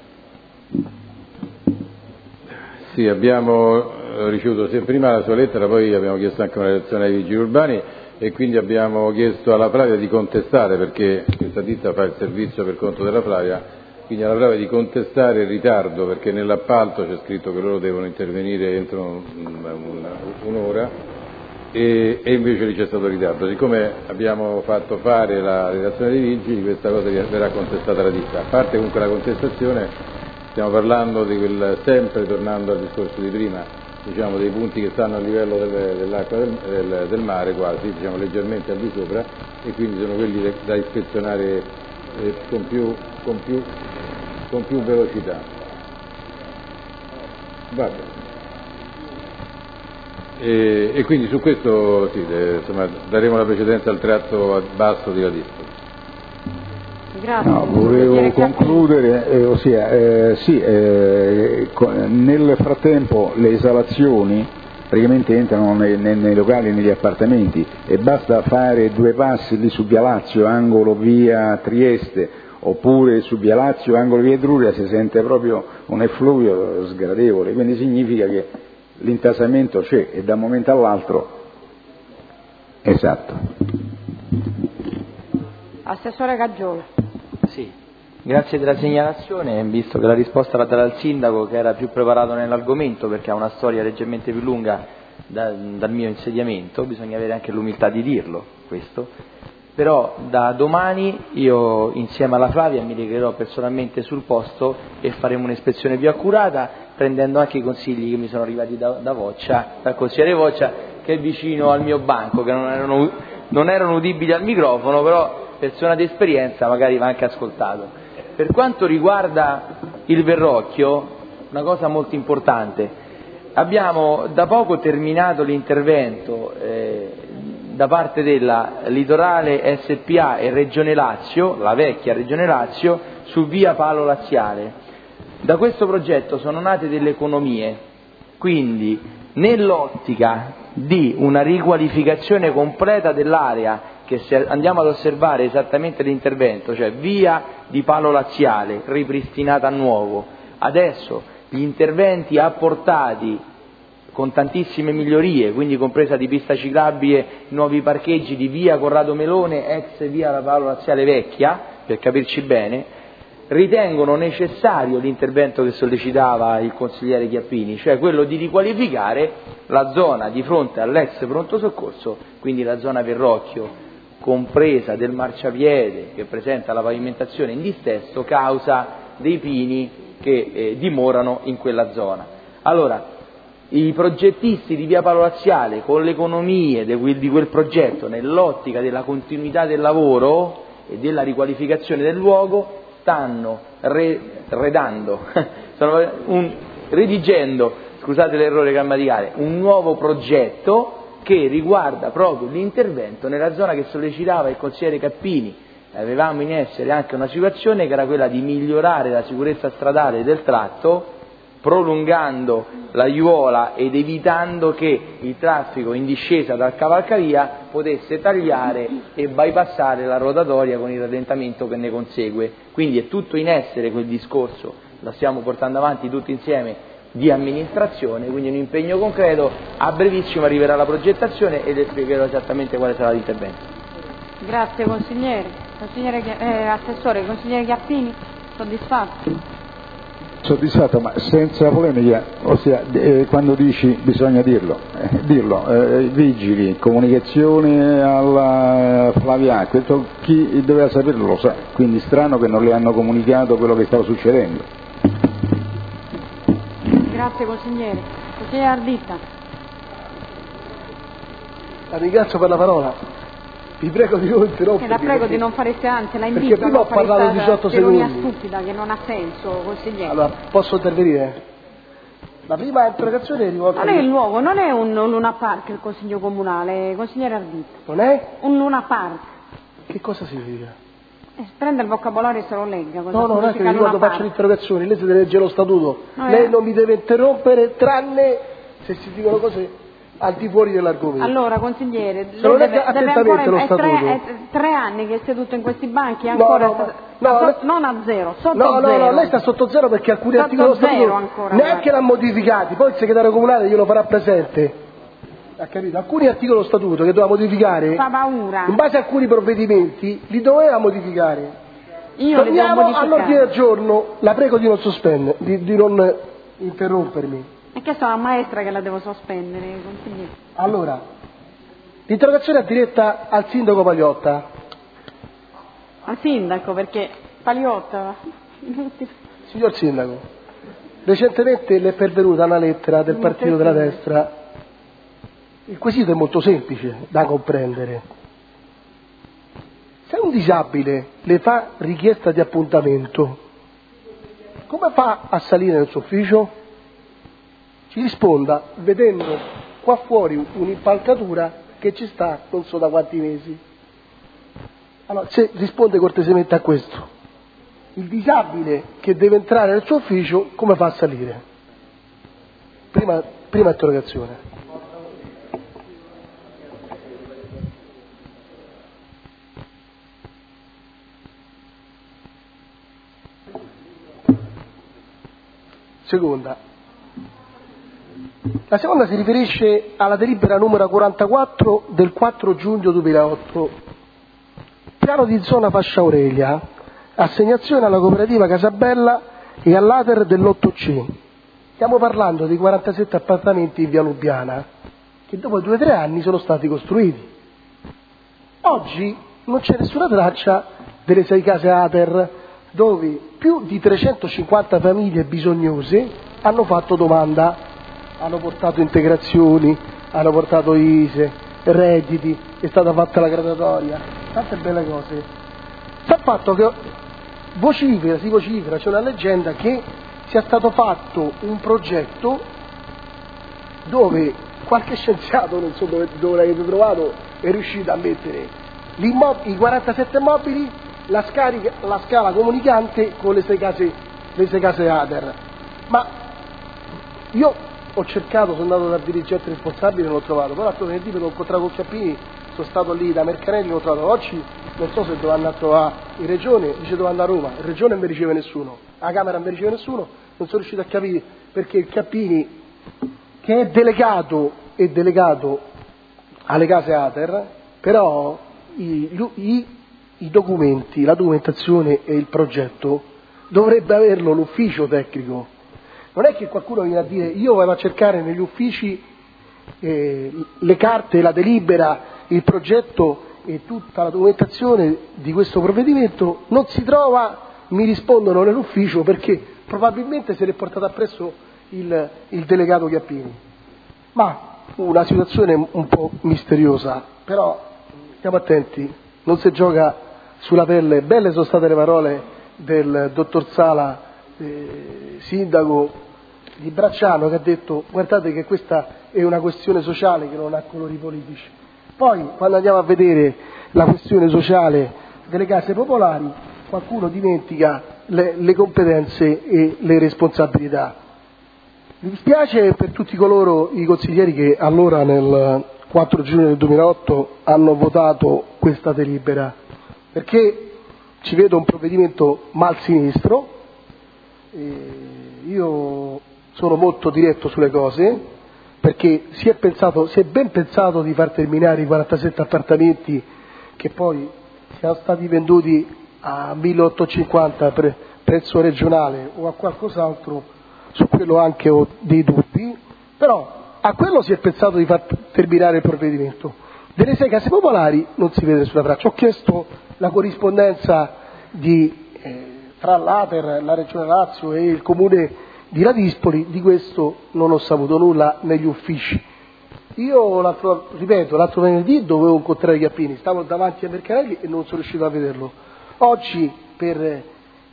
[SPEAKER 1] Sì, abbiamo ricevuto prima la sua lettera, poi abbiamo chiesto anche una relazione ai vigili urbani e quindi abbiamo chiesto alla Flavia di contestare, perché questa ditta fa il servizio per conto della Flavia, quindi alla Flavia di contestare il ritardo, perché nell'appalto c'è scritto che loro devono intervenire entro un'ora e invece lì c'è stato ritardo. Siccome abbiamo fatto fare la relazione dei vigili, questa cosa verrà contestata alla ditta. A parte comunque la contestazione, stiamo parlando di sempre tornando al discorso di prima, diciamo dei punti che stanno a livello dell'acqua del mare quasi, diciamo leggermente al di sopra, e quindi sono quelli da ispezionare con più velocità. Va bene. E quindi su questo sì, insomma, daremo la precedenza al tratto basso di Ladispoli.
[SPEAKER 2] Grazie.
[SPEAKER 8] No, volevo concludere, ossia, nel frattempo le esalazioni praticamente entrano nei locali e negli appartamenti e basta fare 2 passi lì su Via Lazio, angolo via Trieste, oppure su Via Lazio, angolo via Etruria, si sente proprio un effluvio sgradevole, quindi significa che l'intasamento c'è e da un momento all'altro. Esatto.
[SPEAKER 2] Assessore Gaggiola.
[SPEAKER 3] Sì, grazie della segnalazione, visto che la risposta la darà il sindaco che era più preparato nell'argomento perché ha una storia leggermente più lunga dal mio insediamento, bisogna avere anche l'umiltà di dirlo questo, però da domani io insieme alla Flavia mi recherò personalmente sul posto e faremo un'ispezione più accurata, prendendo anche i consigli che mi sono arrivati da Voccia, dal consigliere Voccia, che è vicino al mio banco, che non erano udibili al microfono, però persona di esperienza magari va anche ascoltato. Per quanto riguarda il Verrocchio, una cosa molto importante, abbiamo da poco terminato l'intervento da parte della Litorale SPA e Regione Lazio, la vecchia Regione Lazio, su via Palo Laziale. Da questo progetto sono nate delle economie, quindi nell'ottica di una riqualificazione completa dell'area, che se andiamo ad osservare esattamente l'intervento, cioè via di Palo Laziale ripristinata a nuovo, adesso gli interventi apportati con tantissime migliorie, quindi compresa di pista ciclabile, nuovi parcheggi di via Corrado Melone, ex via Palo Laziale vecchia, per capirci bene, ritengono necessario l'intervento che sollecitava il consigliere Chiappini, cioè quello di riqualificare la zona di fronte all'ex pronto soccorso, quindi la zona Verrocchio, compresa del marciapiede che presenta la pavimentazione in dissesto causa dei pini che dimorano in quella zona. Allora, i progettisti di via Paolo Laziale, con le economie di quel progetto, nell'ottica della continuità del lavoro e della riqualificazione del luogo, stanno redigendo, scusate l'errore grammaticale, un nuovo progetto che riguarda proprio l'intervento nella zona che sollecitava il consigliere Chiappini. Avevamo in essere anche una situazione che era quella di migliorare la sicurezza stradale del tratto, prolungando l'aiuola ed evitando che il traffico in discesa dal cavalcavia potesse tagliare e bypassare la rotatoria con il rallentamento che ne consegue. Quindi è tutto in essere quel discorso, lo stiamo portando avanti tutti insieme, di amministrazione, quindi un impegno concreto. A brevissimo arriverà la progettazione e le spiegherò esattamente quale sarà l'intervento.
[SPEAKER 2] Grazie consigliere. Assessore, consigliere Chiappini, soddisfatto?
[SPEAKER 8] Soddisfatto, ma senza polemica, ossia quando dici bisogna dirlo, vigili, comunicazioni alla Flavia, questo chi doveva saperlo lo sa, quindi strano che non le hanno comunicato quello che stava succedendo.
[SPEAKER 2] Grazie consigliere. Consigliere Ardita.
[SPEAKER 9] La ringrazio per la parola. Vi prego di non interrompere.
[SPEAKER 2] La prego di non fare anzi, la invito
[SPEAKER 9] perché prima ho parlato 18 secondi.
[SPEAKER 2] Stupida che non ha senso, consigliere.
[SPEAKER 9] Allora, posso intervenire? La prima interrogazione è rivolta...
[SPEAKER 2] Non è il luogo, non è un Luna Park il Consiglio Comunale, consigliere Ardita.
[SPEAKER 9] Non è?
[SPEAKER 2] Un Luna Park.
[SPEAKER 9] Che cosa significa?
[SPEAKER 2] Prenda il vocabolario e se lo legga.
[SPEAKER 9] No, non è che io quando faccio le interrogazioni, lei si deve leggere lo statuto. Lei non mi deve interrompere, tranne se si dicono cose al di fuori dell'argomento.
[SPEAKER 2] Allora, consigliere,
[SPEAKER 9] se lo legga attentamente lo statuto.
[SPEAKER 2] È 3 anni che è seduto in questi banchi, ancora non a zero, sotto zero.
[SPEAKER 9] No, lei sta sotto zero perché alcuni articoli dello statuto ancora, neanche l'ha modificati, poi il segretario comunale glielo farà presente. Ha capito? Alcuni articoli dello statuto che doveva modificare,
[SPEAKER 2] fa paura.
[SPEAKER 9] In base a alcuni provvedimenti, li doveva modificare.
[SPEAKER 2] Torniamo
[SPEAKER 9] all'ordine del giorno, la prego di non sospendere, di non interrompermi.
[SPEAKER 2] E che sono la maestra che la devo sospendere, consigliere.
[SPEAKER 9] Allora, l'interrogazione è diretta al sindaco Pagliotta.
[SPEAKER 2] Al sindaco, perché Pagliotta...
[SPEAKER 9] Signor sindaco, recentemente le è pervenuta una lettera del partito della destra. Il quesito è molto semplice da comprendere. Se un disabile le fa richiesta di appuntamento, come fa a salire nel suo ufficio? Ci risponda vedendo qua fuori un'impalcatura che ci sta non so da quanti mesi. Allora, se risponde cortesemente a questo, il disabile che deve entrare nel suo ufficio come fa a salire? Prima interrogazione. Seconda. La seconda si riferisce alla delibera numero 44 del 4 giugno 2008. Piano di zona Fascia Aurelia, assegnazione alla cooperativa Casabella e all'Ater dell'8C. Stiamo parlando di 47 appartamenti in via Lubiana che dopo 2 o 3 anni sono stati costruiti. Oggi non c'è nessuna traccia delle 6 case Ater, dove più di 350 famiglie bisognose hanno fatto domanda. Hanno portato integrazioni, hanno portato ISE, redditi, è stata fatta la graduatoria, tante belle cose. Sta il fatto che si vocifera, c'è una leggenda che sia stato fatto un progetto dove qualche scienziato, non so dove l'avete trovato, è riuscito a mettere i 47 immobili, la scala comunicante con le 6 case Ater. Ma io ho cercato, sono andato dal dirigente responsabile e non l'ho trovato, però l'altro venerdì me l'ho incontrato con Chiappini, sono stato lì da Mercanelli, l'ho trovato. Oggi non so se devo andare a trovare in regione, dice devo andare a Roma, in regione non mi riceve nessuno, la Camera non mi riceve nessuno, non sono riuscito a capire perché il Chiappini, che è delegato alle case Ater, però i documenti, la documentazione e il progetto dovrebbe averlo l'ufficio tecnico. Non è che qualcuno viene a dire io vado a cercare negli uffici le carte, la delibera, il progetto e tutta la documentazione di questo provvedimento, non si trova, mi rispondono nell'ufficio perché probabilmente se l'è portato appresso il delegato Chiappini. Ma una situazione un po' misteriosa, però stiamo attenti, non si gioca sulla pelle. Belle sono state le parole del dottor Sala, sindaco di Bracciano, che ha detto guardate che questa è una questione sociale che non ha colori politici. Poi quando andiamo a vedere la questione sociale delle case popolari qualcuno dimentica le competenze e le responsabilità. Mi dispiace per tutti coloro, i consiglieri che allora nel 4 giugno del 2008 hanno votato questa delibera, perché ci vedo un provvedimento mal sinistro. Io sono molto diretto sulle cose, perché si è ben pensato di far terminare i 47 appartamenti che poi siano stati venduti a 1.850 prezzo regionale o a qualcos'altro, su quello anche ho dei dubbi, però a quello si è pensato di far terminare il provvedimento. Delle 6 case popolari non si vede sulla traccia. Ho chiesto la corrispondenza tra l'Ater, la Regione Lazio e il Comune di Ladispoli, di questo non ho saputo nulla negli uffici. Io, l'altro venerdì dovevo incontrare Chiappini, stavo davanti a Mercanelli e non sono riuscito a vederlo. Oggi per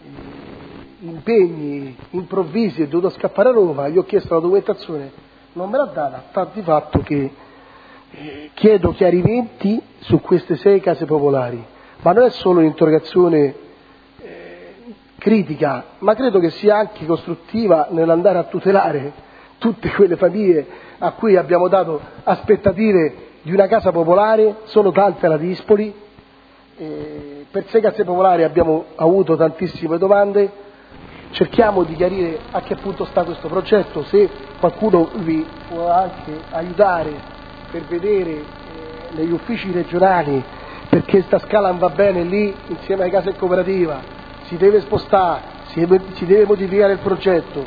[SPEAKER 9] impegni improvvisi è dovuto scappare a Roma, gli ho chiesto la documentazione, non me l'ha data, sta di fatto che chiedo chiarimenti su queste 6 case popolari, ma non è solo un'interrogazione critica, ma credo che sia anche costruttiva nell'andare a tutelare tutte quelle famiglie a cui abbiamo dato aspettative di una casa popolare. Sono tante alla Dispoli, per 6 case popolari abbiamo avuto tantissime domande, cerchiamo di chiarire a che punto sta questo progetto, se qualcuno vi può anche aiutare per vedere negli uffici regionali perché sta scala non va bene lì insieme alle case cooperativa, si deve spostare, si deve modificare il progetto.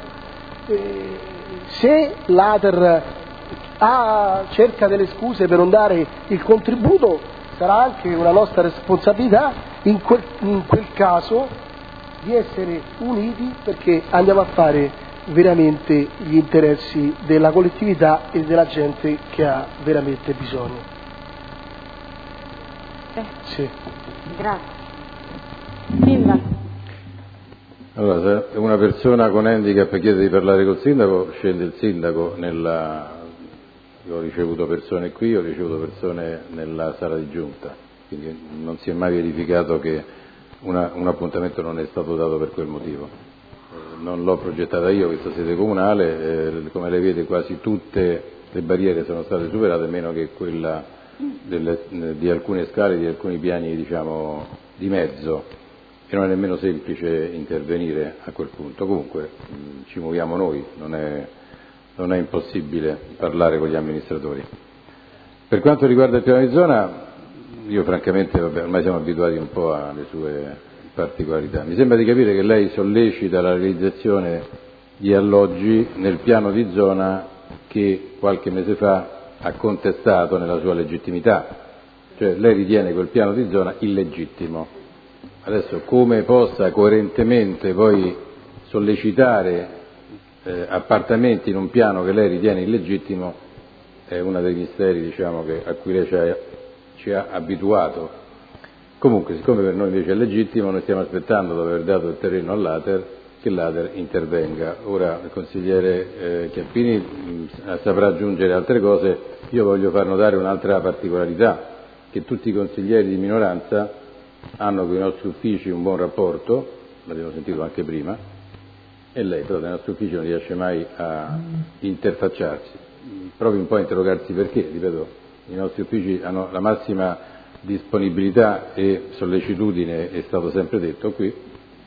[SPEAKER 9] Se l'Ater cerca delle scuse per non dare il contributo, sarà anche una nostra responsabilità in quel caso di essere uniti, perché andiamo a fare veramente gli interessi della collettività e della gente che ha veramente bisogno. Sì.
[SPEAKER 2] Grazie. Sindaco.
[SPEAKER 1] Allora, se una persona con handicap chiede di parlare col sindaco, scende il sindaco io ho ricevuto persone qui, ho ricevuto persone nella sala di giunta, quindi non si è mai verificato che un appuntamento non è stato dato per quel motivo. Non l'ho progettata io questa sede comunale, come lei vede quasi tutte le barriere sono state superate, meno che quella di alcune scale, di alcuni piani di mezzo. E non è nemmeno semplice intervenire a quel punto. Comunque ci muoviamo noi, non è impossibile parlare con gli amministratori. Per quanto riguarda il piano di zona, io francamente ormai siamo abituati un po' alle sue particolarità. Mi sembra di capire che lei sollecita la realizzazione di alloggi nel piano di zona che qualche mese fa ha contestato nella sua legittimità, cioè lei ritiene quel piano di zona illegittimo. Adesso come possa coerentemente poi sollecitare appartamenti in un piano che lei ritiene illegittimo è uno dei misteri a cui lei ci ha abituato. Comunque, siccome per noi invece è legittimo, noi stiamo aspettando, dopo aver dato il terreno all'Ater, che l'Ater intervenga. Ora il consigliere Chiappini saprà aggiungere altre cose. Io voglio far notare un'altra particolarità, che tutti i consiglieri di minoranza hanno con i nostri uffici un buon rapporto, l'abbiamo sentito anche prima, e lei però dai nostri uffici non riesce mai a interfacciarsi. Provi un po' a interrogarsi perché, ripeto, i nostri uffici hanno la massima disponibilità e sollecitudine, è stato sempre detto qui,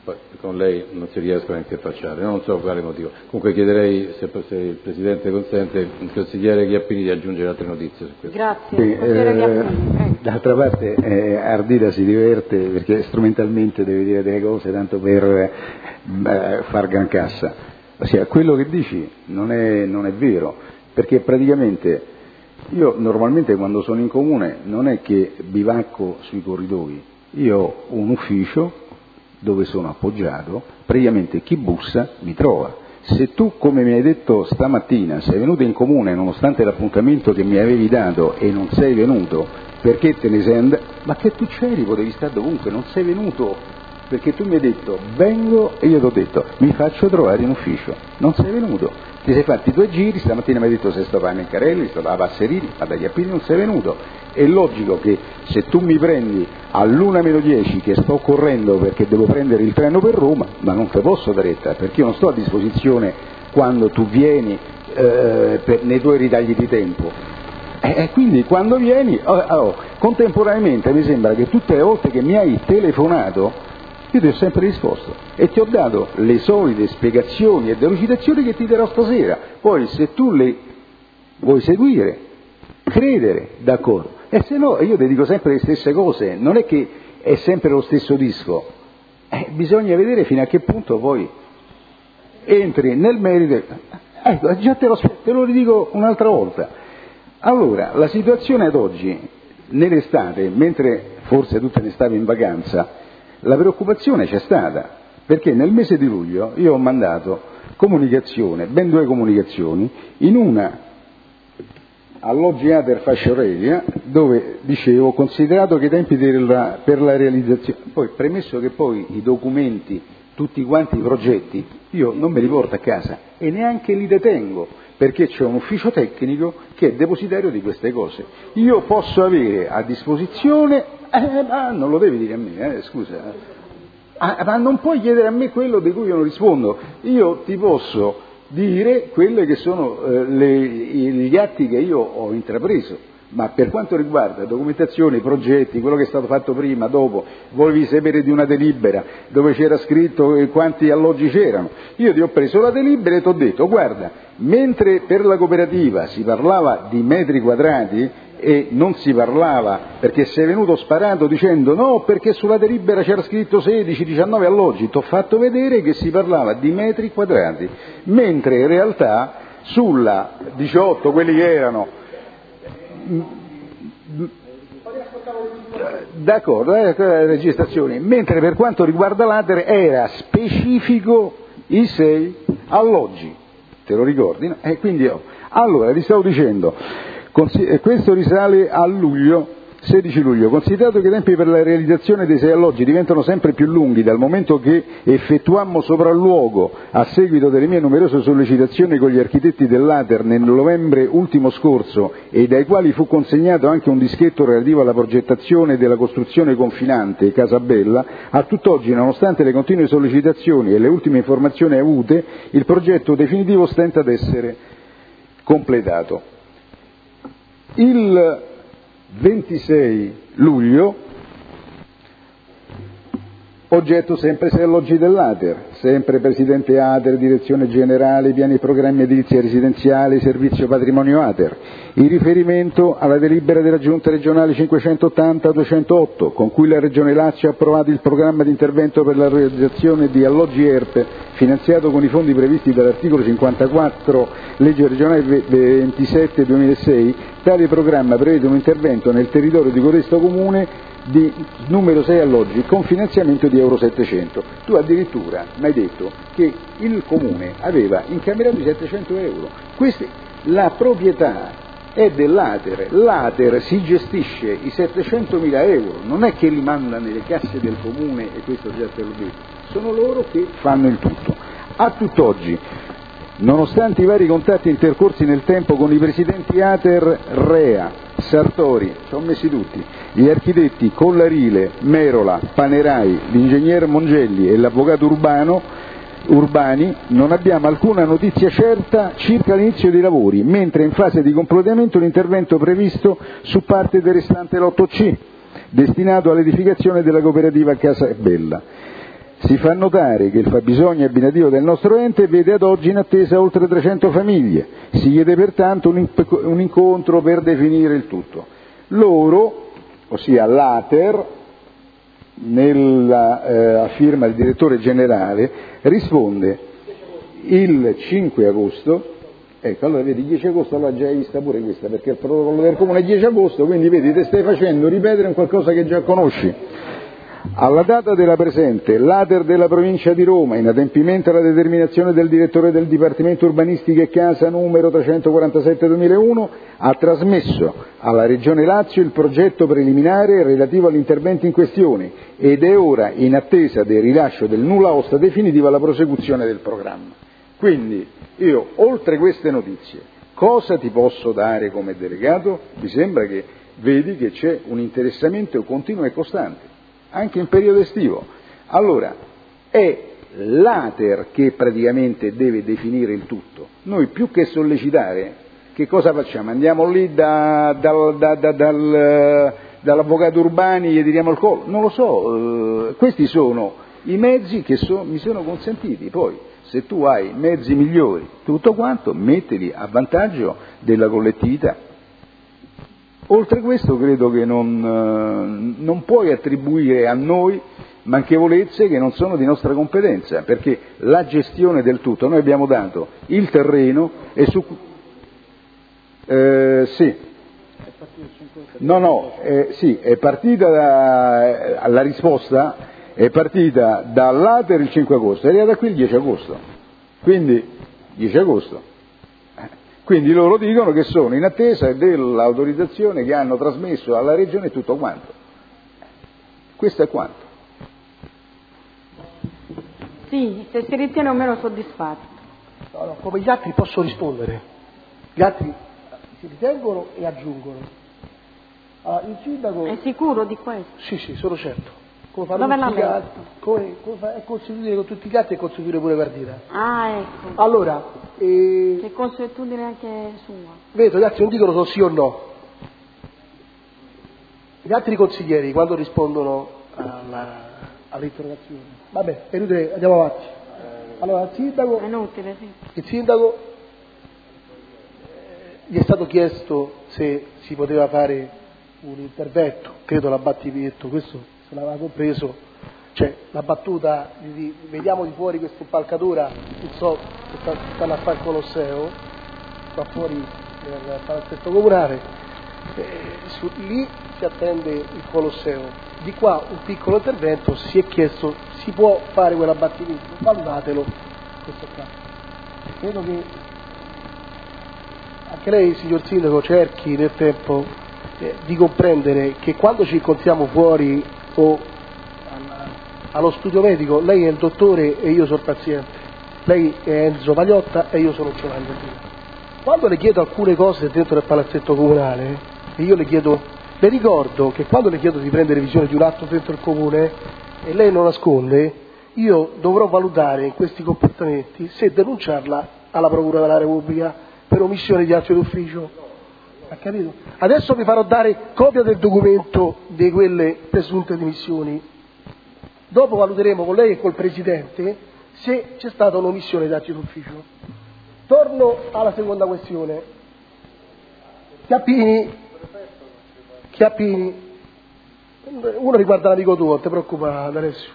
[SPEAKER 1] poi con lei non si riescono a interfacciare, non so quale motivo. Comunque chiederei, se il Presidente consente, il consigliere Ghiappini di aggiungere altre notizie su questo.
[SPEAKER 2] Grazie. Consigliere Ghiappini, prego.
[SPEAKER 8] D'altra parte Ardita si diverte perché strumentalmente deve dire delle cose tanto per far gran cassa. Ossia, quello che dici non è vero, perché praticamente io normalmente quando sono in comune non è che bivacco sui corridoi, io ho un ufficio dove sono appoggiato, praticamente chi bussa mi trova. Se tu, come mi hai detto stamattina, sei venuto in comune nonostante l'appuntamento che mi avevi dato e non sei venuto perché te ne sei andato, ma che tu c'eri, potevi stare dovunque, non sei venuto perché tu mi hai detto vengo e io ti ho detto mi faccio trovare in ufficio, non sei venuto, ti sei fatti 2 giri, stamattina mi hai detto sei stato a Mencarelli, sei stato a Passerini, ma da Ghiappini non sei venuto. È logico che se tu mi prendi all'1:10 che sto correndo perché devo prendere il treno per Roma, ma non te posso dare retta, perché io non sto a disposizione quando tu vieni nei tuoi ritagli di tempo. Quindi quando vieni, contemporaneamente mi sembra che tutte le volte che mi hai telefonato io ti ho sempre risposto e ti ho dato le solite spiegazioni e delucidazioni che ti darò stasera. Poi se tu le vuoi seguire, credere, d'accordo, e se no io ti dico sempre le stesse cose, non è che è sempre lo stesso disco, bisogna vedere fino a che punto poi entri nel merito. Ecco, già te lo ridico un'altra volta. Allora, la situazione ad oggi, nell'estate, mentre forse tu te ne stavi in vacanza, la preoccupazione c'è stata, perché nel mese di luglio io ho mandato comunicazione, ben 2 comunicazioni, in una alloggi Ater Fascia Aurelia, dove dicevo, considerato che i tempi per la realizzazione, poi premesso che poi i documenti, tutti quanti i progetti, io non me li porto a casa e neanche li detengo, perché c'è un ufficio tecnico che è depositario di queste cose. Io posso avere a disposizione, ma non lo devi dire a me, scusa, ma non puoi chiedere a me quello di cui io non rispondo, io ti posso dire quelle che sono gli atti che io ho intrapreso, ma per quanto riguarda documentazioni, progetti, quello che è stato fatto prima, dopo, volevi sapere di una delibera dove c'era scritto quanti alloggi c'erano, io ti ho preso la delibera e ti ho detto guarda, mentre per la cooperativa si parlava di metri quadrati e non si parlava, perché sei venuto sparato dicendo no perché sulla delibera c'era scritto 16-19 alloggi, ti ho fatto vedere che si parlava di metri quadrati, mentre in realtà sulla 18 quelli che erano d'accordo, registrazioni, mentre per quanto riguarda l'Ater era specifico i 6 alloggi, te lo ricordi? No? Quindi allora ti stavo dicendo, questo risale a luglio, 16 luglio, considerato che i tempi per la realizzazione dei 6 alloggi diventano sempre più lunghi dal momento che effettuammo sopralluogo a seguito delle mie numerose sollecitazioni con gli architetti dell'Ater nel novembre ultimo scorso e dai quali fu consegnato anche un dischetto relativo alla progettazione della costruzione confinante Casa Bella, a tutt'oggi, nonostante le continue sollecitazioni e le ultime informazioni avute, il progetto definitivo stenta ad essere completato. Il 26 luglio, oggetto sempre 6 alloggi dell'Ater, sempre Presidente Ater, Direzione Generale, Piani e Programmi Edilizia Residenziale, Servizio Patrimonio Ater, in riferimento alla delibera della Giunta regionale 580-208, con cui la Regione Lazio ha approvato il programma di intervento per la realizzazione di alloggi ERP, finanziato con i fondi previsti dall'articolo 54 legge regionale 27/2006, tale programma prevede un intervento nel territorio di codesto comune di numero 6 alloggi con finanziamento di euro 700. Tu addirittura mi hai detto che il comune aveva incamerato i 700 euro. La proprietà è dell'Ater, l'Ater si gestisce i 700.000 euro, non è che li manda nelle casse del comune e questo già te l'ho detto, sono loro che fanno il tutto. A tutt'oggi, nonostante i vari contatti intercorsi nel tempo con i presidenti Ater, Rea, Sartori, ci ho messi tutti, gli architetti Collarile, Merola, Panerai, l'ingegner Mongelli e l'avvocato Urbani, non abbiamo alcuna notizia certa circa l'inizio dei lavori, mentre è in fase di completamento l'intervento previsto su parte del restante lotto C, destinato all'edificazione della cooperativa Casa Bella. Si fa notare che il fabbisogno abitativo del nostro ente vede ad oggi in attesa oltre 300 famiglie. Si chiede pertanto un incontro per definire il tutto. Loro, ossia l'Ater, nella firma del direttore generale, risponde il 5 agosto, ecco, allora vedi, 10 agosto allora già hai vista pure questa, perché il protocollo del comune è 10 agosto, quindi vedi, ti stai facendo ripetere un qualcosa che già conosci. Alla data della presente, l'Ater della provincia di Roma, in adempimento alla determinazione del direttore del Dipartimento Urbanistica e Casa numero 347-2001, ha trasmesso alla Regione Lazio il progetto preliminare relativo agli interventi in questione ed è ora in attesa del rilascio del nulla osta definitivo alla prosecuzione del programma. Quindi io, oltre queste notizie, cosa ti posso dare come delegato? Mi sembra che vedi che c'è un interessamento continuo e costante, anche in periodo estivo. Allora, è l'Ater che praticamente deve definire il tutto. Noi più che sollecitare, che cosa facciamo? Andiamo lì dall'avvocato Urbani e gli tiriamo il collo? Non lo so, questi sono i mezzi che mi sono consentiti. Poi, se tu hai mezzi migliori, tutto quanto, mettili a vantaggio della collettività. Oltre questo credo che non puoi attribuire a noi manchevolezze che non sono di nostra competenza, perché la gestione del tutto, noi abbiamo dato il terreno e su... sì. Sì, è partita la risposta è partita dall'Ater il 5 agosto, è arrivata qui il 10 agosto, quindi 10 agosto. Quindi loro dicono che sono in attesa dell'autorizzazione che hanno trasmesso alla Regione tutto quanto. Questo è quanto.
[SPEAKER 2] Sì, se si ritiene o meno soddisfatto.
[SPEAKER 9] No, come gli altri posso rispondere. Gli altri si ritengono e aggiungono. Allora, il sindaco...
[SPEAKER 2] È sicuro di questo?
[SPEAKER 9] Sì, sono certo. Come
[SPEAKER 2] Dove l'ha letto?
[SPEAKER 9] Come è consuetudine con tutti gli altri e consuetudine pure partita.
[SPEAKER 2] Ah, ecco.
[SPEAKER 9] Allora...
[SPEAKER 2] Che consuetudine anche sua.
[SPEAKER 9] Vedo, gli altri non dicono sì o no. Gli altri consiglieri, quando rispondono all'interrogazione... Vabbè, è inutile, andiamo avanti. Allora, il sindaco...
[SPEAKER 2] È inutile, sì.
[SPEAKER 9] Il sindaco gli è stato chiesto se si poteva fare un intervento, credo l'abbattimento, questo se l'aveva compreso, cioè la battuta di vediamo di fuori questa impalcatura, non so, che stanno a fare il Colosseo, qua fuori per palazzetto comunale, lì si attende il Colosseo, di qua un piccolo intervento, si è chiesto, si può fare quell'abbattimento, valutatelo, questo qua. Credo che anche lei, signor Sindaco, cerchi nel tempo di comprendere che quando ci incontriamo fuori o allo studio medico, lei è il dottore e io sono il paziente, lei è Enzo Pagliotta e io sono Giovanni Verdino. Quando le chiedo alcune cose dentro del palazzetto comunale, e io le ricordo che quando le chiedo di prendere visione di un atto dentro il comune e lei non nasconde, io dovrò valutare in questi comportamenti se denunciarla alla Procura della Repubblica per omissione di atti d'ufficio. Ha capito? Adesso vi farò dare copia del documento di quelle presunte dimissioni. Dopo valuteremo con lei e col Presidente se c'è stata un'omissione di atti d'ufficio. Torno alla seconda questione. Chiappini, uno riguarda l'amico tuo, non ti preoccupare Alessio.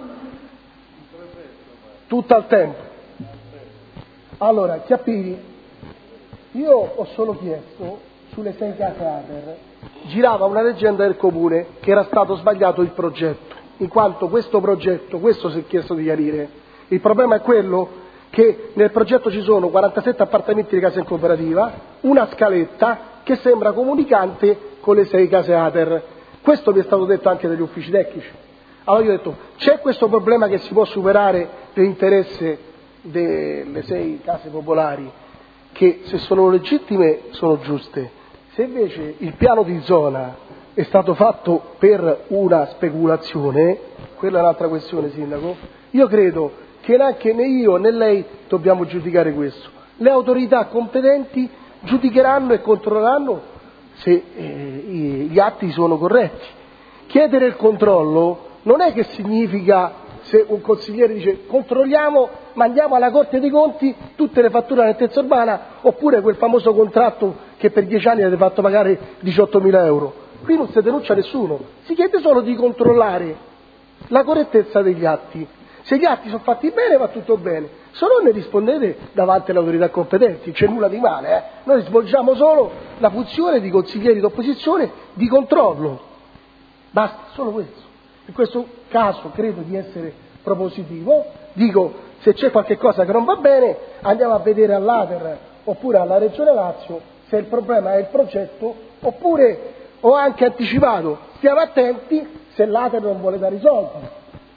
[SPEAKER 9] Tutto al tempo. Allora, Chiappini, io ho solo chiesto sulle 6 case Ater, girava una leggenda del comune che era stato sbagliato il progetto, in quanto questo progetto, questo si è chiesto di chiarire, il problema è quello che nel progetto ci sono 47 appartamenti di casa in cooperativa, una scaletta che sembra comunicante con le 6 case Ater. Questo mi è stato detto anche dagli uffici tecnici. Allora io ho detto, c'è questo problema che si può superare nell'interesse delle 6 case popolari, che se sono legittime sono giuste. Se invece il piano di zona è stato fatto per una speculazione, quella è un'altra questione, Sindaco, io credo che neanche né io né lei dobbiamo giudicare questo. Le autorità competenti giudicheranno e controlleranno se gli atti sono corretti. Chiedere il controllo non è che significa se un consigliere dice controlliamo, mandiamo alla Corte dei Conti tutte le fatture alla nettezza urbana, oppure quel famoso contratto che per 10 anni avete fatto pagare 18.000 euro. Qui non si denuncia nessuno, si chiede solo di controllare la correttezza degli atti. Se gli atti sono fatti bene va tutto bene, se no ne rispondete davanti alle autorità competenti, c'è nulla di male, Noi svolgiamo solo la funzione di consiglieri d'opposizione di controllo, basta, solo questo. In questo caso credo di essere propositivo, dico se c'è qualche cosa che non va bene andiamo a vedere all'Ater oppure alla Regione Lazio se il problema è il progetto, oppure ho anche anticipato, stiamo attenti se l'Ater non vuole dare i soldi.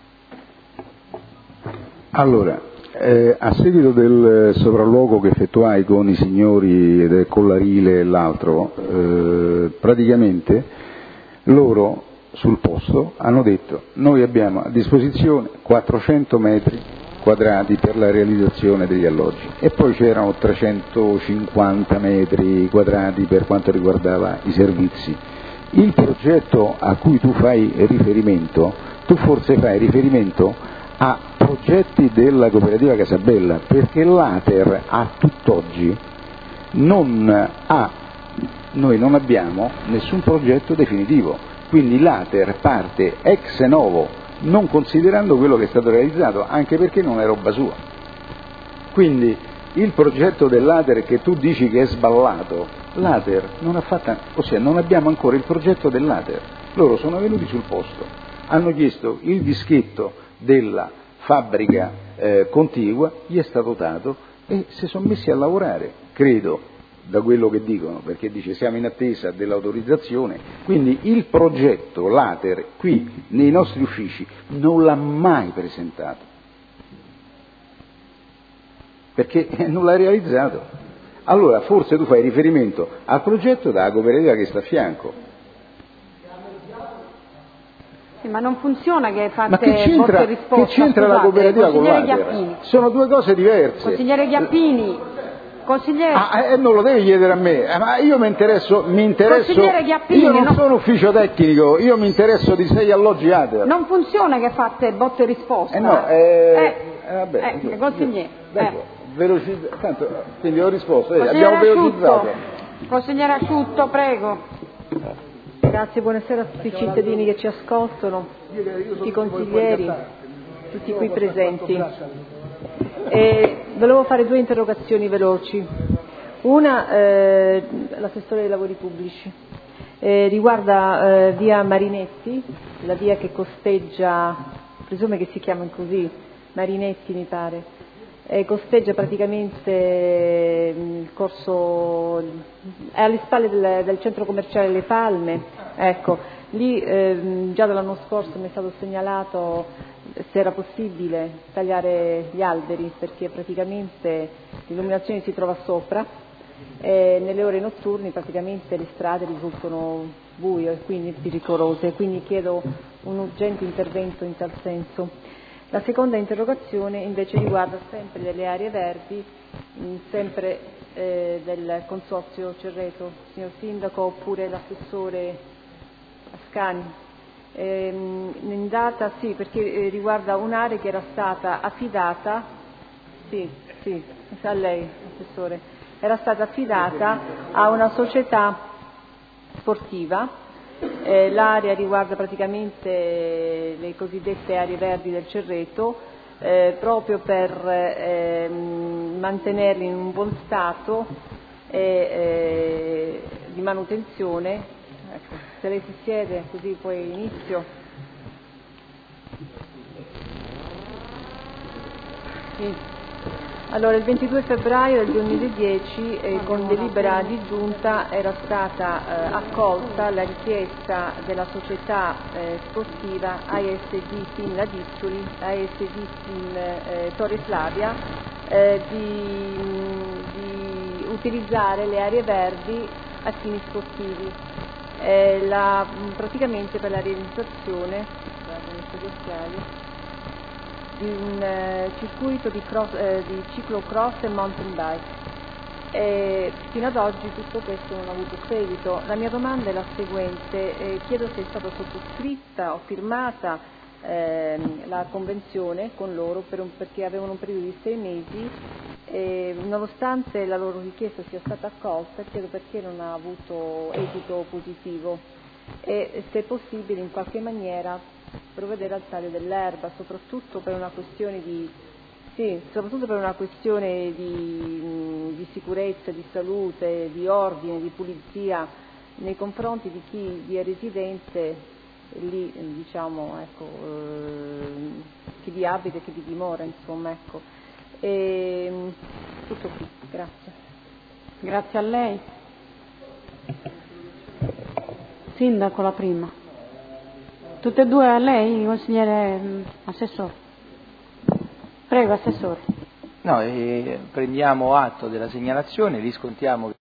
[SPEAKER 8] Allora, a seguito del sopralluogo che effettuai con i signori del Collarile e l'altro, praticamente loro sul posto hanno detto noi abbiamo a disposizione 400 metri quadrati per la realizzazione degli alloggi e poi c'erano 350 metri quadrati per quanto riguardava i servizi. Il progetto a cui tu fai riferimento, tu forse fai riferimento a progetti della cooperativa Casabella, perché l'Ater a tutt'oggi noi non abbiamo nessun progetto definitivo, quindi l'Ater parte ex novo, non considerando quello che è stato realizzato, anche perché non è roba sua. Quindi il progetto dell'Ater che tu dici che è sballato, l'Ater non ha fatto, ossia non abbiamo ancora il progetto dell'Ater. Loro sono venuti sul posto, hanno chiesto il dischetto della fabbrica contigua, gli è stato dato e si sono messi a lavorare, credo, da quello che dicono, perché dice siamo in attesa dell'autorizzazione, quindi il progetto, l'Ater, qui nei nostri uffici non l'ha mai presentato, perché non l'ha realizzato. Allora forse tu fai riferimento al progetto della cooperativa che sta a fianco.
[SPEAKER 2] Sì, ma non funziona che fate
[SPEAKER 8] ma che c'entra,
[SPEAKER 2] risposta,
[SPEAKER 8] che c'entra la cooperativa con l'Ater? Sono due cose diverse.
[SPEAKER 2] Consigliere Ghiappini, consigliere...
[SPEAKER 8] non lo devi chiedere a me, ma io mi interesso,
[SPEAKER 2] consigliere Ghiappini,
[SPEAKER 8] io non sono ufficio tecnico, io mi interesso di 6 alloggi Ater.
[SPEAKER 2] Non funziona che fate botte e risposta.
[SPEAKER 8] Vabbè,
[SPEAKER 2] consigliere.
[SPEAKER 8] Tanto, quindi ho risposto, abbiamo velocizzato.
[SPEAKER 2] Consigliere Asciutto, prego.
[SPEAKER 10] Grazie, buonasera a tutti i cittadini che ci ascoltano, tutti i consiglieri, tutti qui presenti. Volevo fare 2 interrogazioni veloci. Una, l'assessore dei lavori pubblici, riguarda via Marinetti, la via che costeggia, presume che si chiami così, Marinetti mi pare. Costeggia praticamente il corso, è alle spalle del centro commerciale Le Palme, ecco, lì già dall'anno scorso mi è stato segnalato se era possibile tagliare gli alberi perché praticamente l'illuminazione si trova sopra e nelle ore notturne praticamente le strade risultano buie e quindi pericolose, quindi chiedo un urgente intervento in tal senso. La seconda interrogazione invece riguarda sempre delle aree verdi, sempre del Consorzio Cerreto, signor Sindaco, oppure l'assessore Ascani. In data, sì, perché riguarda un'area che era stata affidata, sì, a lei, assessore, era stata affidata a una società sportiva. L'area riguarda praticamente le cosiddette aree verdi del Cerreto, proprio per mantenerli in un buon stato di manutenzione. Ecco, se lei si siede così poi inizio. Sì. Allora, il 22 febbraio del 2010 con delibera di giunta era stata accolta la richiesta della società sportiva ASD Team Ladiccioli, ASD Team Torre Flavia, di utilizzare le aree verdi a fini sportivi. Praticamente per la realizzazione di un circuito di ciclocross e mountain bike. Fino ad oggi tutto questo non ha avuto seguito. La mia domanda è la seguente, chiedo se è stata sottoscritta o firmata la convenzione con loro perché avevano un periodo di 6 mesi e nonostante la loro richiesta sia stata accolta, chiedo perché non ha avuto esito positivo e se possibile in qualche maniera provvedere al taglio dell'erba, soprattutto per una questione di sicurezza, di salute, di ordine, di pulizia nei confronti di chi vi è residente lì, diciamo, ecco, chi vi abita e chi vi dimora, insomma, ecco. Tutto qui, grazie.
[SPEAKER 2] Grazie a lei. Sindaco, la prima. Tutte e due a lei, consigliere assessore. Prego, assessore.
[SPEAKER 3] No, prendiamo atto della segnalazione, riscontriamo